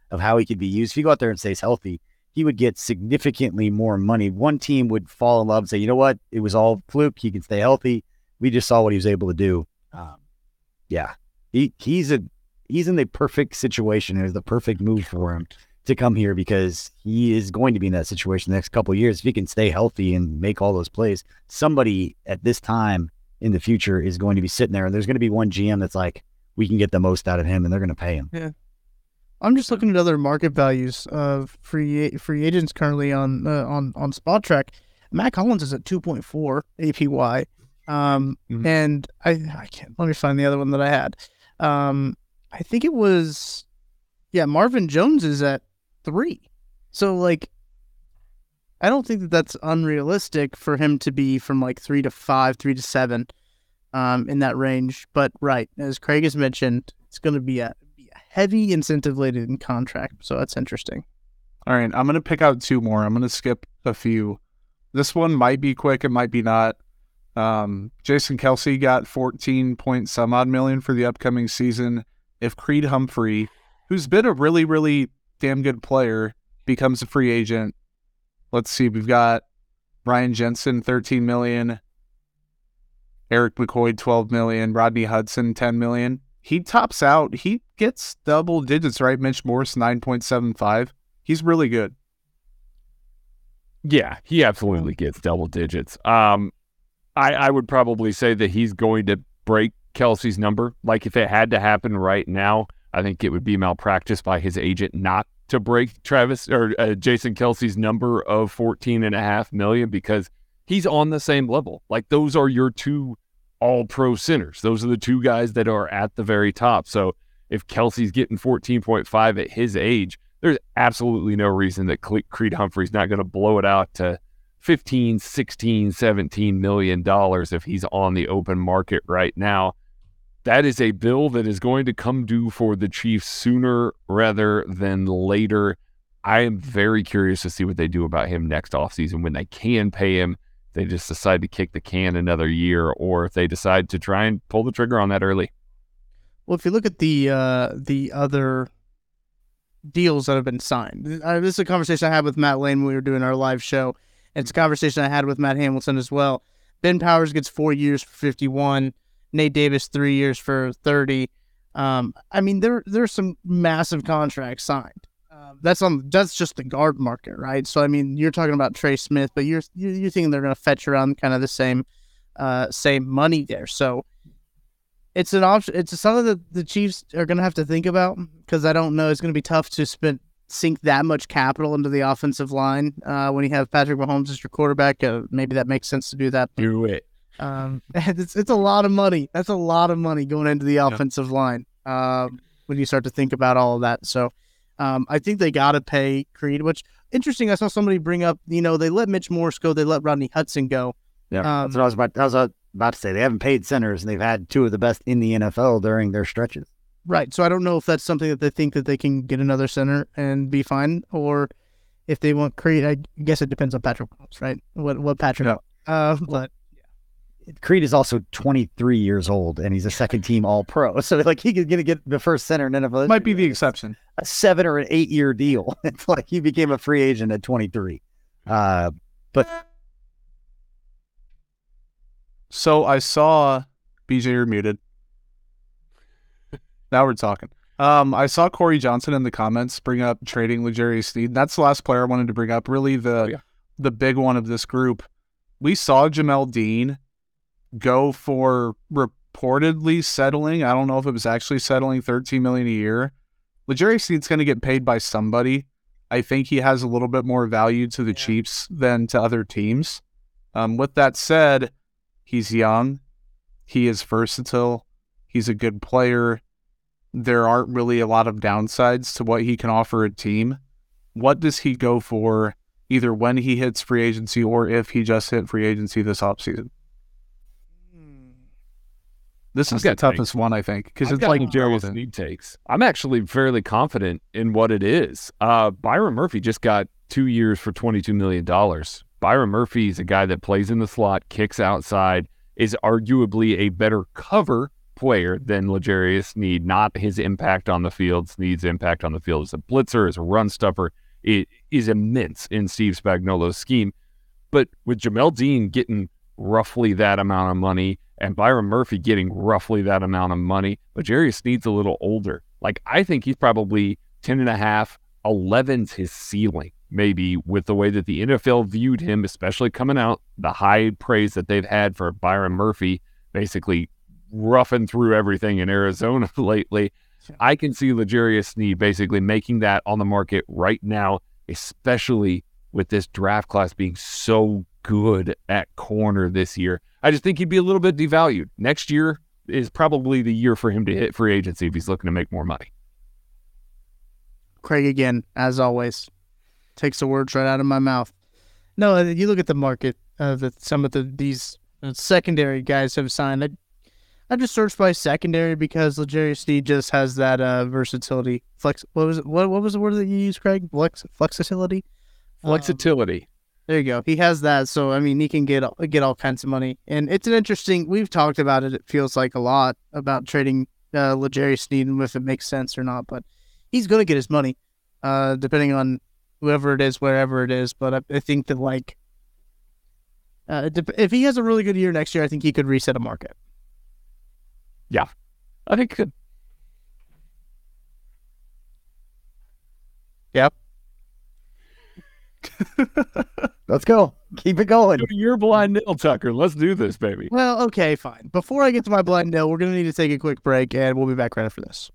of how he could be used. If he go out there and stays healthy, he would get significantly more money. One team would fall in love and say, you know what? It was all fluke. He can stay healthy. We just saw what he was able to do. Um, yeah, he he's a he's in the perfect situation. It was the perfect move for him to come here because he is going to be in that situation the next couple of years. If he can stay healthy and make all those plays, somebody at this time in the future is going to be sitting there, and there's going to be one G M that's like, we can get the most out of him, and they're going to pay him. Yeah. I'm just looking at other market values of free free agents currently on uh, on on Spot Track. Matt Collins is at two point four A P Y, um, mm-hmm. and I I can't let me find the other one that I had. Um, I think it was, yeah, Marvin Jones is at three. So like, I don't think that that's unrealistic for him to be from like three to five, three to seven, um, in that range. But right, as Craig has mentioned, it's going to be a heavy incentive laden contract, so that's interesting. All right, I'm going to pick out two more. I'm going to skip a few. This one might be quick, it might be not. Um, Jason Kelce got fourteen point some odd million for the upcoming season. If Creed Humphrey, who's been a really, really damn good player, becomes a free agent, let's see, we've got Ryan Jensen, thirteen million, Eric McCoy, twelve million, Rodney Hudson, ten million. He tops out. He gets double digits, right? Mitch Morse, nine point seven five. He's really good. Yeah, he absolutely gets double digits. Um, I, I would probably say that he's going to break Kelce's number. Like, if it had to happen right now, I think it would be malpractice by his agent not to break Travis or uh, Jason Kelce's number of fourteen and a half million because he's on the same level. Like, those are your two all-pro centers. Those are the two guys that are at the very top. So if Kelce's getting fourteen point five at his age, there's absolutely no reason that Creed Humphrey's not going to blow it out to fifteen, sixteen, seventeen million dollars if he's on the open market right now. That is a bill that is going to come due for the Chiefs sooner rather than later. I am very curious to see what they do about him next offseason when they can pay him. They just decide to kick the can another year, or if they decide to try and pull the trigger on that early. Well, if you look at the uh, the other deals that have been signed, uh, this is a conversation I had with Matt Lane when we were doing our live show. And it's a conversation I had with Matt Hamilton as well. Ben Powers gets four years for fifty-one. Nate Davis, three years for thirty. Um, I mean, there there's some massive contracts signed. That's on. That's just the guard market, right? So I mean, you're talking about Trey Smith, but you're you're, you're thinking they're going to fetch around kind of the same, uh, same money there. So it's an option. It's something that the Chiefs are going to have to think about because I don't know. It's going to be tough to spend sink that much capital into the offensive line uh, when you have Patrick Mahomes as your quarterback. Uh, maybe that makes sense to do that. Do it. Um, it's it's a lot of money. That's a lot of money going into the offensive yeah. line uh, when you start to think about all of that. So. Um, I think they got to pay Creed, which, interesting, I saw somebody bring up, you know, they let Mitch Morse go, they let Rodney Hudson go. Yeah, um, that's what I was, about, I was about to say. They haven't paid centers, and they've had two of the best in the N F L during their stretches. Right, so I don't know if that's something that they think that they can get another center and be fine, or if they want Creed. I guess it depends on Patrick Mahomes, right? What what Patrick yeah. uh, but Creed is also twenty-three years old, and he's a second-team All-Pro. So, like, he could get, get the first center in N F L. Might be the exception. A seven or an eight-year deal. It's like he became a free agent at twenty-three. Uh, but so I saw B J, you're muted. Now we're talking. Um, I saw Corey Johnson in the comments bring up trading L'Jarius Sneed. That's the last player I wanted to bring up. Really, the oh, yeah. the big one of this group. We saw Jamel Dean go for reportedly settling. I don't know if it was actually settling thirteen million dollars a year. L'Jarius Sneed's going to get paid by somebody. I think he has a little bit more value to the yeah. Chiefs than to other teams. Um, with that said, he's young. He is versatile. He's a good player. There aren't really a lot of downsides to what he can offer a team. What does he go for either when he hits free agency or if he just hit free agency this offseason? This is the toughest one, I think, because it's like L'Jarius Sneed takes. I'm actually fairly confident in what it is. Uh, Byron Murphy just got two years for twenty-two million dollars. Byron Murphy is a guy that plays in the slot, kicks outside, is arguably a better cover player than L'Jarius Sneed, not his impact on the field. Sneed's impact on the field as a blitzer, as a run stuffer, it is immense in Steve Spagnuolo's scheme. But with Jamel Dean getting roughly that amount of money and Byron Murphy getting roughly that amount of money, L'Jarius Sneed's a little older. Like, I think he's probably ten and a half, eleven's his ceiling, maybe, with the way that the N F L viewed him, especially coming out, the high praise that they've had for Byron Murphy, basically roughing through everything in Arizona lately. I can see L'Jarius Sneed basically making that on the market right now, especially with this draft class being so good at corner this year. I just think he'd be a little bit devalued. Next year is probably the year for him to hit free agency if he's looking to make more money. Craig again, as always, takes the words right out of my mouth. No, you look at the market uh, that some of the these uh, secondary guys have signed. I, I just searched by secondary because L'Jarius Sneed just has that uh, versatility. Flex. What was it? What What was the word that you used, Craig? Flex. Flexibility. Flexibility. Um, there you go. He has that. So I mean, he can get get all kinds of money, and it's an interesting. We've talked about it. It feels like a lot about trading uh, L'Jarius Sneed and if it makes sense or not, but he's going to get his money, uh, depending on whoever it is, wherever it is. But I, I think that, like, uh, if he has a really good year next year, I think he could reset a market. Yeah, I think he could. Yep. Let's go. Keep it going. You're blind nil, Tucker. Let's do this, baby. Well, okay, fine. Before I get to my blind nil, we're going to need to take a quick break, and we'll be back right after this.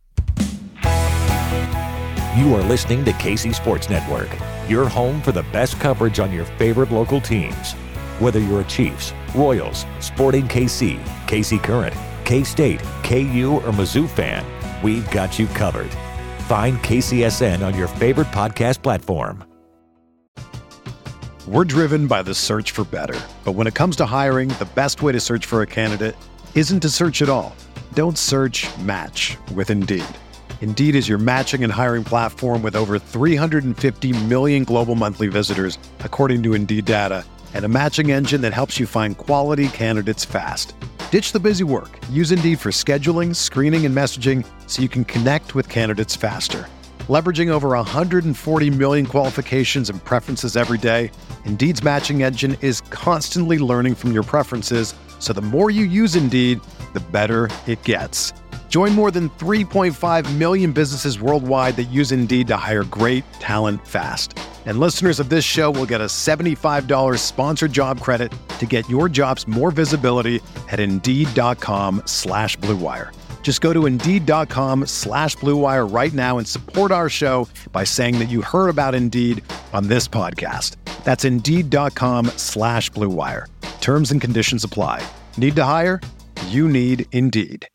You are listening to K C Sports Network, your home for the best coverage on your favorite local teams. Whether you're a Chiefs, Royals, Sporting K C, K C Current, K-State, K U, or Mizzou fan, we've got you covered. Find K C S N on your favorite podcast platform. We're driven by the search for better. But when it comes to hiring, the best way to search for a candidate isn't to search at all. Don't search, match with Indeed. Indeed is your matching and hiring platform with over three hundred fifty million global monthly visitors, according to Indeed data, and a matching engine that helps you find quality candidates fast. Ditch the busy work. Use Indeed for scheduling, screening, and messaging so you can connect with candidates faster. Leveraging over one hundred forty million qualifications and preferences every day, Indeed's matching engine is constantly learning from your preferences, so the more you use Indeed, the better it gets. Join more than three point five million businesses worldwide that use Indeed to hire great talent fast. And listeners of this show will get a seventy-five dollars sponsored job credit to get your jobs more visibility at Indeed.com slash Blue Wire. Just go to Indeed.com slash Blue Wire right now and support our show by saying that you heard about Indeed on this podcast. That's Indeed.com slash Blue Wire. Terms and conditions apply. Need to hire? You need Indeed.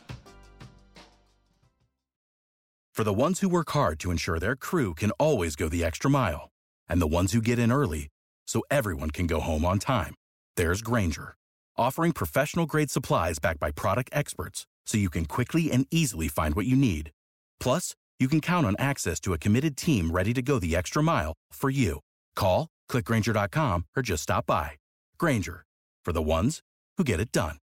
For the ones who work hard to ensure their crew can always go the extra mile, and the ones who get in early so everyone can go home on time, there's Grainger, offering professional-grade supplies backed by product experts so you can quickly and easily find what you need. Plus, you can count on access to a committed team ready to go the extra mile for you. Call, click Grainger dot com, or just stop by. Grainger, for the ones who get it done.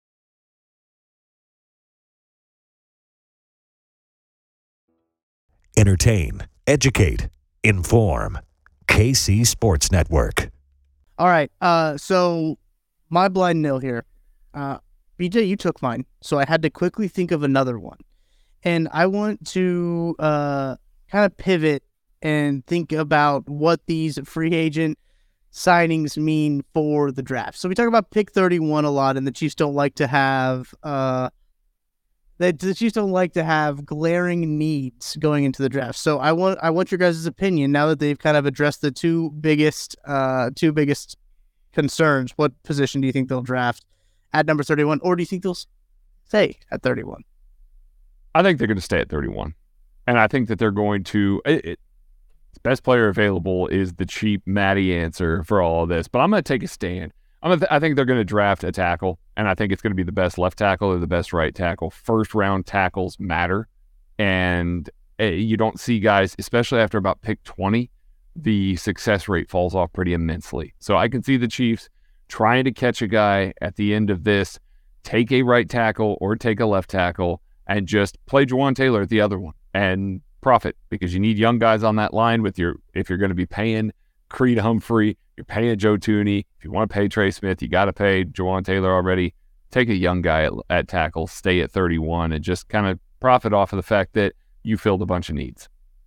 Entertain, educate, inform. K C Sports Network. All right. Uh, so my blind nil here. Uh, B J, you took mine, so I had to quickly think of another one, and I want to uh kind of pivot and think about what these free agent signings mean for the draft. So we talk about pick thirty-one a lot, and the Chiefs don't like to have uh. That the Chiefs don't like to have glaring needs going into the draft. So I want I want your guys' opinion now that they've kind of addressed the two biggest uh two biggest concerns. What position do you think they'll draft at number thirty-one, or do you think they'll stay at thirty-one? I think they're going to stay at thirty-one, and I think that they're going to. It, it, best player available is the cheap Matty answer for all of this, but I'm going to take a stand. I'm gonna th- I think they're going to draft a tackle, and I think it's going to be the best left tackle or the best right tackle. First round tackles matter, and uh, you don't see guys, especially after about pick twenty, the success rate falls off pretty immensely. So I can see the Chiefs trying to catch a guy at the end of this take a right tackle or take a left tackle and just play Jawaan Taylor at the other one and profit, because you need young guys on that line with your, if you're going to be paying Creed Humphrey, you're paying Joe Thuney. If you want to pay Trey Smith, you got to pay Jawaan Taylor already. Take a young guy at, at tackle, stay at thirty-one, and just kind of profit off of the fact that you filled a bunch of needs.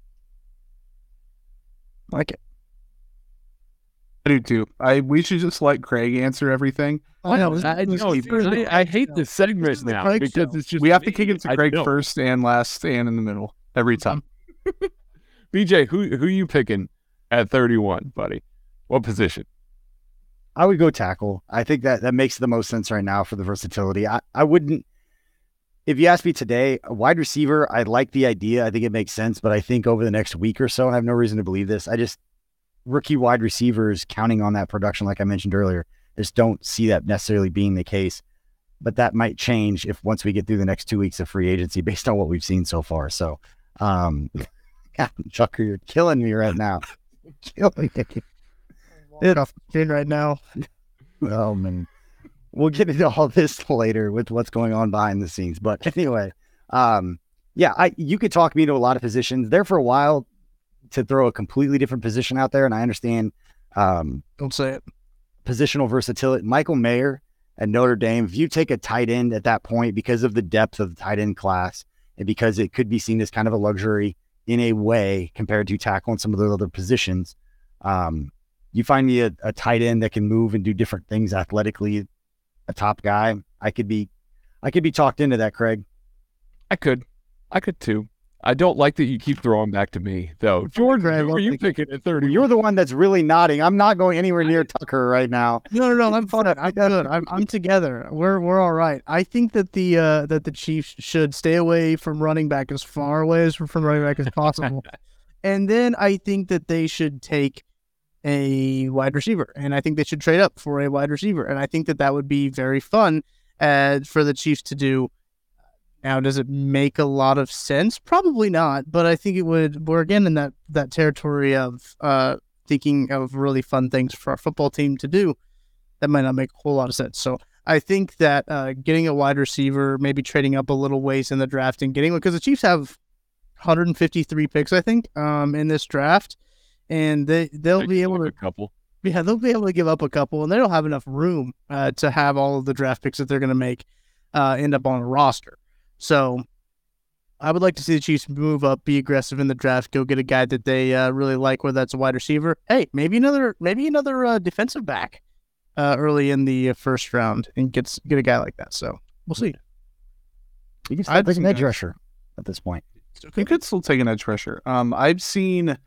I like it. I do too. I we should just let Craig answer everything. I know. I, I, no, I, I hate this segment now Craig because show. it's just We have me. to kick it to I Craig know. first and last and in the middle every time. B J, who who you picking at thirty-one, buddy? What position? I would go tackle. I think that that makes the most sense right now for the versatility. I, I wouldn't, if you ask me today, a wide receiver, I like the idea. I think it makes sense, but I think over the next week or so, I have no reason to believe this. I just, rookie wide receivers counting on that production, like I mentioned earlier, I just don't see that necessarily being the case. But that might change if once we get through the next two weeks of free agency based on what we've seen so far. So, um, God, Chucker, you're killing me right now. Killing me. It off the chain right now. Oh man, we'll get into all this later with what's going on behind the scenes. But anyway, um, yeah, I you could talk me into a lot of positions there for a while to throw a completely different position out there, and I understand um, Don't say it. positional versatility. Michael Mayer at Notre Dame. If you take a tight end at that point because of the depth of the tight end class, and because it could be seen as kind of a luxury in a way compared to tackle and some of the other positions. Um, You find me a, a tight end that can move and do different things athletically, a top guy. I could be, I could be talked into that, Craig. I could. I could too. I don't like that you keep throwing back to me, though. Jordan, Craig, who are you picking at thirty? You're the one that's really nodding. I'm not going anywhere near Tucker right now. No, no, no. I'm fine. I'm good. I'm I'm together. We're we're all right. I think that the uh, that the Chiefs should stay away from running back as far away as from running back as possible, and then I think that they should take a wide receiver, and I think they should trade up for a wide receiver, and I think that that would be very fun uh, for the Chiefs to do. Now, does it make a lot of sense? Probably not, but I think it would. We're again in that that territory of uh, thinking of really fun things for our football team to do. That might not make a whole lot of sense. So I think that uh, getting a wide receiver, maybe trading up a little ways in the draft and getting one, because the Chiefs have one hundred fifty-three picks, I think, um, in this draft. And they, they'll I be able to, a couple. yeah, they'll be able to give up a couple, and they don't have enough room uh, to have all of the draft picks that they're going to make uh, end up on a roster. So I would like to see the Chiefs move up, be aggressive in the draft, go get a guy that they uh, really like, whether that's a wide receiver. Hey, maybe another, maybe another uh, defensive back uh, early in the first round, and gets get a guy like that. So we'll see. You can still I'd take an see edge that. rusher at this point. You could still take an edge rusher. Um, I've seen.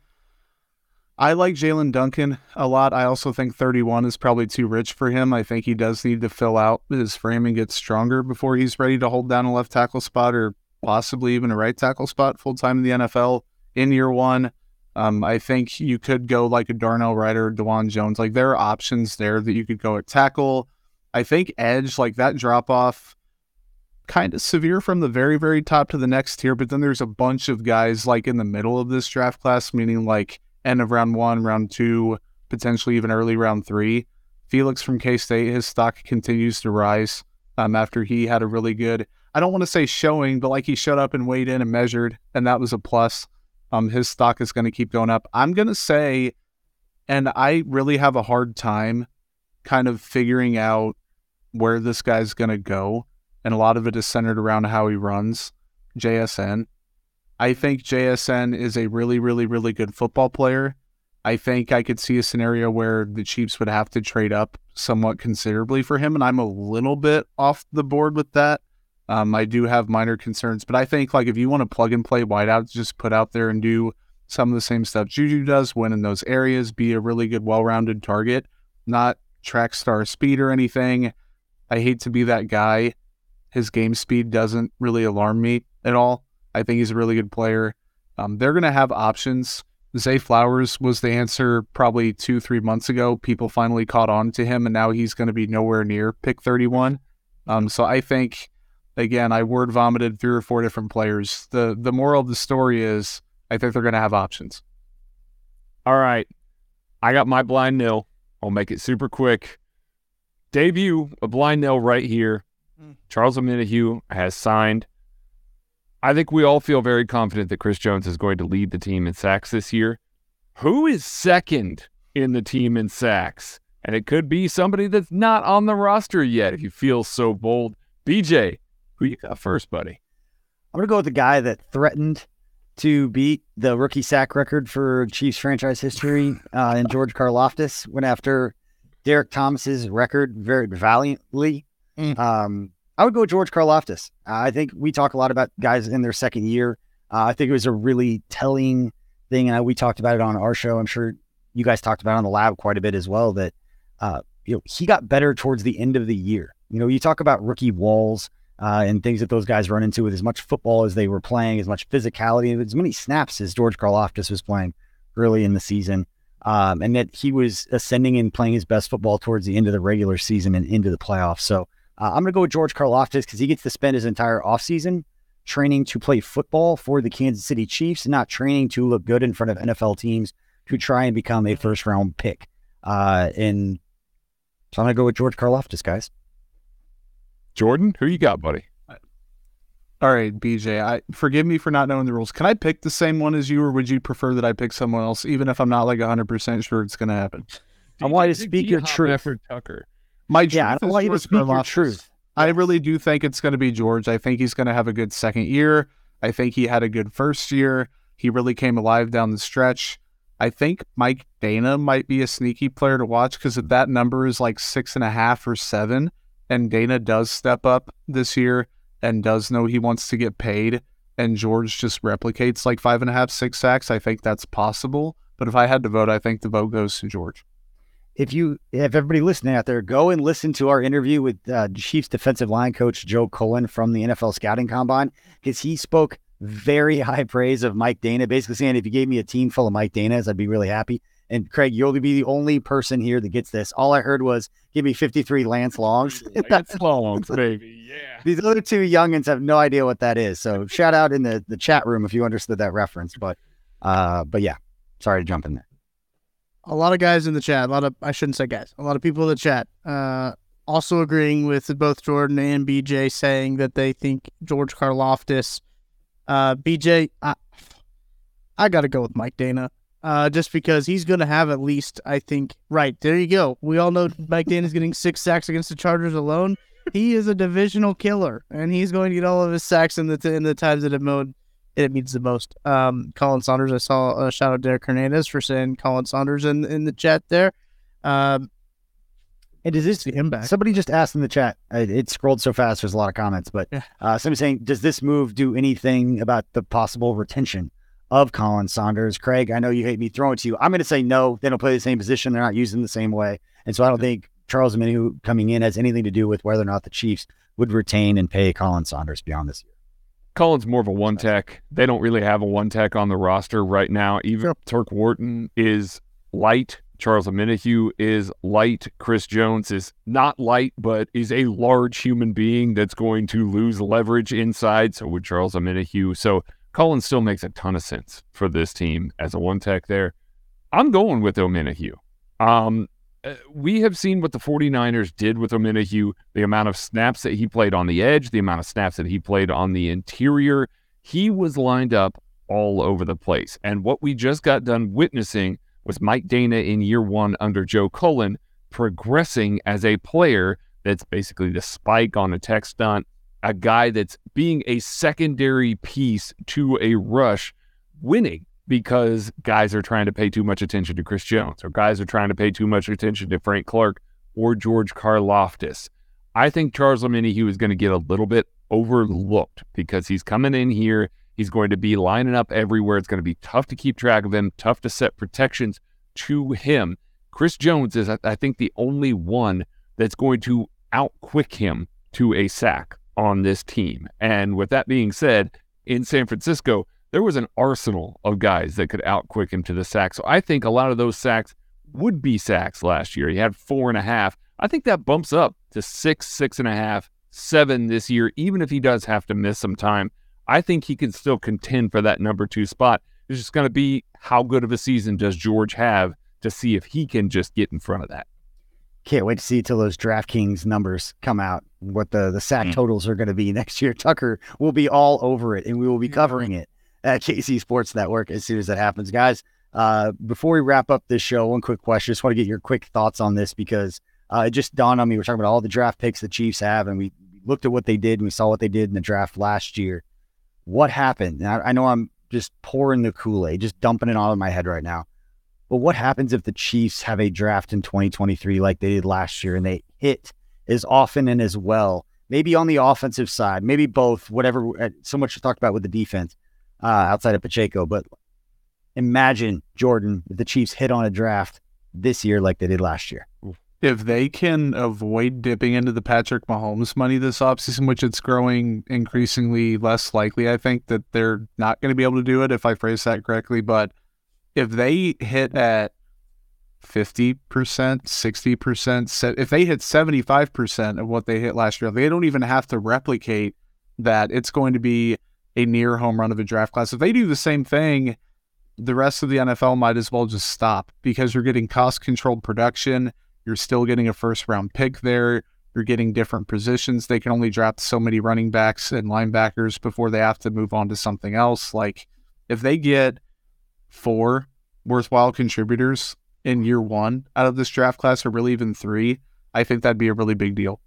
I like Jalen Duncan a lot. I also think thirty-one is probably too rich for him. I think he does need to fill out his frame and get stronger before he's ready to hold down a left tackle spot or possibly even a right tackle spot full time in the N F L in year one. Um, I think you could go like a Darnell Ryder or DeJuan Jones. Like there are options there that you could go at tackle. I think edge, like that drop off, kind of severe from the very, very top to the next tier. But then there's a bunch of guys like in the middle of this draft class, meaning like end of round one, round two, potentially even early round three. Felix from K-State, his stock continues to rise um, after he had a really good, I don't want to say showing, but like he showed up and weighed in and measured, and that was a plus. Um, his stock is going to keep going up. I'm going to say, and I really have a hard time kind of figuring out where this guy's going to go, and a lot of it is centered around how he runs, J S N. I think J S N is a really, really, really good football player. I think I could see a scenario where the Chiefs would have to trade up somewhat considerably for him, and I'm a little bit off the board with that. Um, I do have minor concerns, but I think like if you want to plug and play wideouts, just put out there and do some of the same stuff Juju does, win in those areas, be a really good, well-rounded target, not track star speed or anything. I hate to be that guy. His game speed doesn't really alarm me at all. I think he's a really good player. Um, they're going to have options. Zay Flowers was the answer probably two, three months ago. People finally caught on to him, and now he's going to be nowhere near pick thirty-one. Um, so I think, again, I word vomited three or four different players. The the moral of the story is I think they're going to have options. All right. I got my blind nil. I'll make it super quick. Debut a blind nil right here. Mm. Charles Omenihu has signed. I think we all feel very confident that Chris Jones is going to lead the team in sacks this year. Who is second in the team in sacks? And it could be somebody that's not on the roster yet, if you feel so bold. B J, who you got first, buddy? I'm going to go with the guy that threatened to beat the rookie sack record for Chiefs franchise history, uh, and George Karlaftis went after Derek Thomas's record very valiantly. Mm. Um, I would go with George Karlaftis. Uh, I think we talk a lot about guys in their second year. Uh, I think it was a really telling thing, and we talked about it on our show. I'm sure you guys talked about it on the lab quite a bit as well, that uh, you know, he got better towards the end of the year. You know, you talk about rookie walls uh, and things that those guys run into with as much football as they were playing, as much physicality, and as many snaps as George Karlaftis was playing early in the season. Um, and that he was ascending and playing his best football towards the end of the regular season and into the playoffs. So uh, I'm going to go with George Karlaftis because he gets to spend his entire offseason training to play football for the Kansas City Chiefs, not training to look good in front of N F L teams to try and become a first-round pick. Uh, and so I'm going to go with George Karlaftis, guys. Jordan, who you got, buddy? All right, B J, I forgive me for not knowing the rules. Can I pick the same one as you, or would you prefer that I pick someone else, even if I'm not like one hundred percent sure it's going to happen? I want you to speak your truth. Tucker. My yeah, I don't want you to speak your truth. I really do think it's going to be George. I think he's going to have a good second year. I think he had a good first year. He really came alive down the stretch. I think Mike Dana might be a sneaky player to watch because if that number is like six and a half or seven, and Dana does step up this year and does know he wants to get paid, and George just replicates like five and a half, six sacks, I think that's possible. But if I had to vote, I think the vote goes to George. If you, if everybody listening out there, go and listen to our interview with uh, Chiefs defensive line coach Joe Cullen from the N F L Scouting Combine, because he spoke very high praise of Mike Dana, basically saying if you gave me a team full of Mike Danas, I'd be really happy. And Craig, you'll be the only person here that gets this. All I heard was, give me fifty-three Lance Longs. That's Longs, baby. Yeah. These other two youngins have no idea what that is. So shout out in the, the chat room if you understood that reference. But, uh, but yeah, sorry to jump in there. A lot of guys in the chat, a lot of, I shouldn't say guys, a lot of people in the chat uh, also agreeing with both Jordan and B J, saying that they think George Karlaftis, uh, B J, I, I got to go with Mike Dana. Uh, just because he's going to have at least, I think, right, there you go. We all know Mike Dana's getting six sacks against the Chargers alone. He is a divisional killer, and he's going to get all of his sacks in the t- in the times that it, mode, it means the most. Um, Colin Saunders, I saw a shout out Derek Hernandez for saying Colin Saunders in, in the chat there. Um, and does this, see him back. Somebody just asked in the chat, it, it scrolled so fast, there's a lot of comments, but yeah. uh, somebody saying, does this move do anything about the possible retention of Colin Saunders? Craig, I know you hate me throwing it to you. I'm going to say no. They don't play the same position. They're not used in the same way. And so I don't think Charles Omenihu coming in has anything to do with whether or not the Chiefs would retain and pay Colin Saunders beyond this year. Colin's more of a one-tech. They don't really have a one-tech on the roster right now. Even sure. Turk Wharton is light. Charles Omenihu is light. Chris Jones is not light, but is a large human being that's going to lose leverage inside. So would Charles Omenihu. So Colin still makes a ton of sense for this team as a one-tech there. I'm going with Omenihu. Um, we have seen what the 49ers did with Omenihu, the amount of snaps that he played on the edge, the amount of snaps that he played on the interior. He was lined up all over the place. And what we just got done witnessing was Mike Dana in year one under Joe Cullen progressing as a player that's basically the spike on a tech stunt, a guy that's being a secondary piece to a rush, winning because guys are trying to pay too much attention to Chris Jones, or guys are trying to pay too much attention to Frank Clark or George Karlaftis. I think Charles Omenihu is going to get a little bit overlooked because he's coming in here. He's going to be lining up everywhere. It's going to be tough to keep track of him, tough to set protections to him. Chris Jones is, I think, the only one that's going to outquick him to a sack on this team. And with that being said, in San Francisco, there was an arsenal of guys that could outquick him to the sack. So I think a lot of those sacks would be sacks last year. He had four and a half. I think that bumps up to six, six and a half, seven this year, even if he does have to miss some time. I think he can still contend for that number two spot. It's just going to be how good of a season does George have to see if he can just get in front of that. Can't wait to see till those DraftKings numbers come out, what the, the sack mm. totals are going to be next year. Tucker will be all over it, and we will be covering it at K C Sports Network as soon as that happens. Guys, uh, before we wrap up this show, one quick question. Just want to get your quick thoughts on this because uh, it just dawned on me. We're talking about all the draft picks the Chiefs have, and we looked at what they did, and we saw what they did in the draft last year. What happened? Now, I know I'm just pouring the Kool-Aid, just dumping it all in my head right now. But what happens if the Chiefs have a draft in twenty twenty-three like they did last year and they hit as often and as well, maybe on the offensive side, maybe both, whatever, so much to talk about with the defense uh, outside of Pacheco. But imagine, Jordan, if the Chiefs hit on a draft this year like they did last year. If they can avoid dipping into the Patrick Mahomes money this offseason, which it's growing increasingly less likely, I think that they're not going to be able to do it, if I phrase that correctly. But if they hit at fifty percent, sixty percent, if they hit seventy-five percent of what they hit last year, they don't even have to replicate that. It's going to be a near home run of a draft class. If they do the same thing, the rest of the N F L might as well just stop because you're getting cost-controlled production. You're still getting a first-round pick there. You're getting different positions. They can only draft so many running backs and linebackers before they have to move on to something else. Like, if they get four worthwhile contributors in year one out of this draft class, or really even three, I think that'd be a really big deal.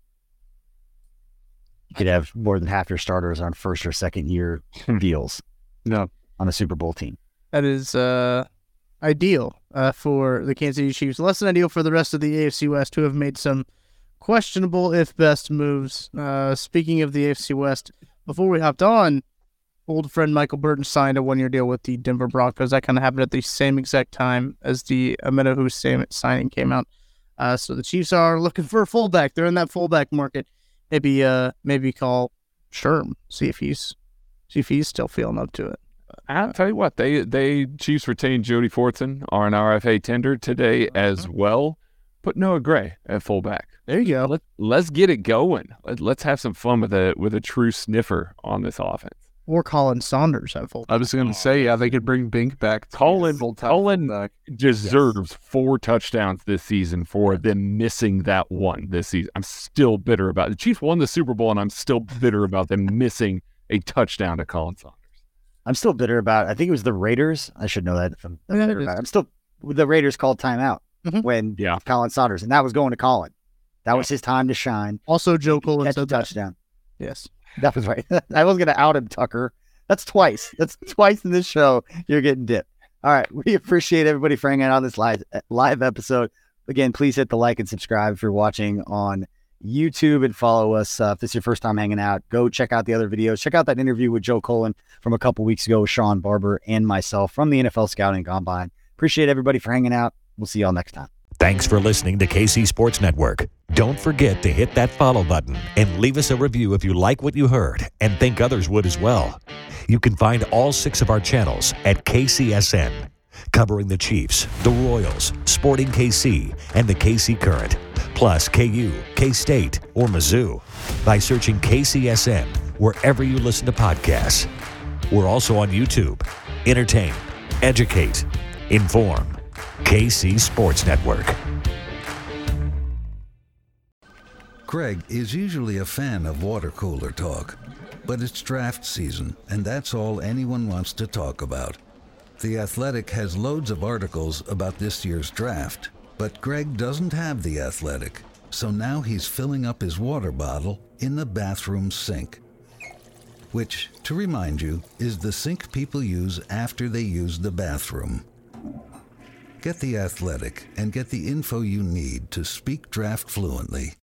You could have more than half your starters on first or second year deals no. on a Super Bowl team. That is uh, ideal uh, for the Kansas City Chiefs. Less than ideal for the rest of the A F C West, who have made some questionable, if best, moves. Uh, speaking of the A F C West, before we hopped on, old friend Michael Burton signed a one-year deal with the Denver Broncos. That kind of happened at the same exact time as the Ahmed Hussein signing came out. Uh, so the Chiefs are looking for a fullback. They're in that fullback market. Maybe, uh, maybe call Sherm, see if he's, see if he's still feeling up to it. I'll tell you what, they they Chiefs retained Jody Fortson on an R F A tender today uh-huh. as well. Put Noah Gray at fullback. There you go. Let, let's get it going. Let, let's have some fun with a with a true sniffer on this offense. Or Colin Saunders at fullback. I was going to say, yeah, they could bring Bink back. Colin, Colin deserves yes. four touchdowns this season for them missing that one this season. I'm still bitter about it. The Chiefs won the Super Bowl, and I'm still bitter about them missing a touchdown to Colin Saunders. I'm still bitter about, I think it was the Raiders. I should know that. I'm, yeah, I'm still, the Raiders called timeout mm-hmm. when yeah. Colin Saunders, and that was going to Colin. That yeah. was his time to shine. Also, Joe Cullen catch said a touchdown. That. Yes. That was right. I was going to out him, Tucker. That's twice. That's twice in this show you're getting dipped. All right. We appreciate everybody for hanging out on this live, live episode. Again, please hit the like and subscribe if you're watching on YouTube and follow us. Uh, if this is your first time hanging out, go check out the other videos. Check out that interview with Joe Cullen from a couple weeks ago with Sean Barber and myself from the N F L Scouting Combine. Appreciate everybody for hanging out. We'll see y'all next time. Thanks for listening to K C Sports Network. Don't forget to hit that follow button and leave us a review if you like what you heard and think others would as well. You can find all six of our channels at K C S N, covering the Chiefs, the Royals, Sporting K C, and the K C Current, plus K U, K-State, or Mizzou by searching K C S N wherever you listen to podcasts. We're also on YouTube. Entertain, educate, inform. K C Sports Network. Craig is usually a fan of water cooler talk, but it's draft season, and that's all anyone wants to talk about. The Athletic has loads of articles about this year's draft, but Greg doesn't have The Athletic, so now he's filling up his water bottle in the bathroom sink. Which, to remind you, is the sink people use after they use the bathroom. Get The Athletic and get the info you need to speak draft fluently.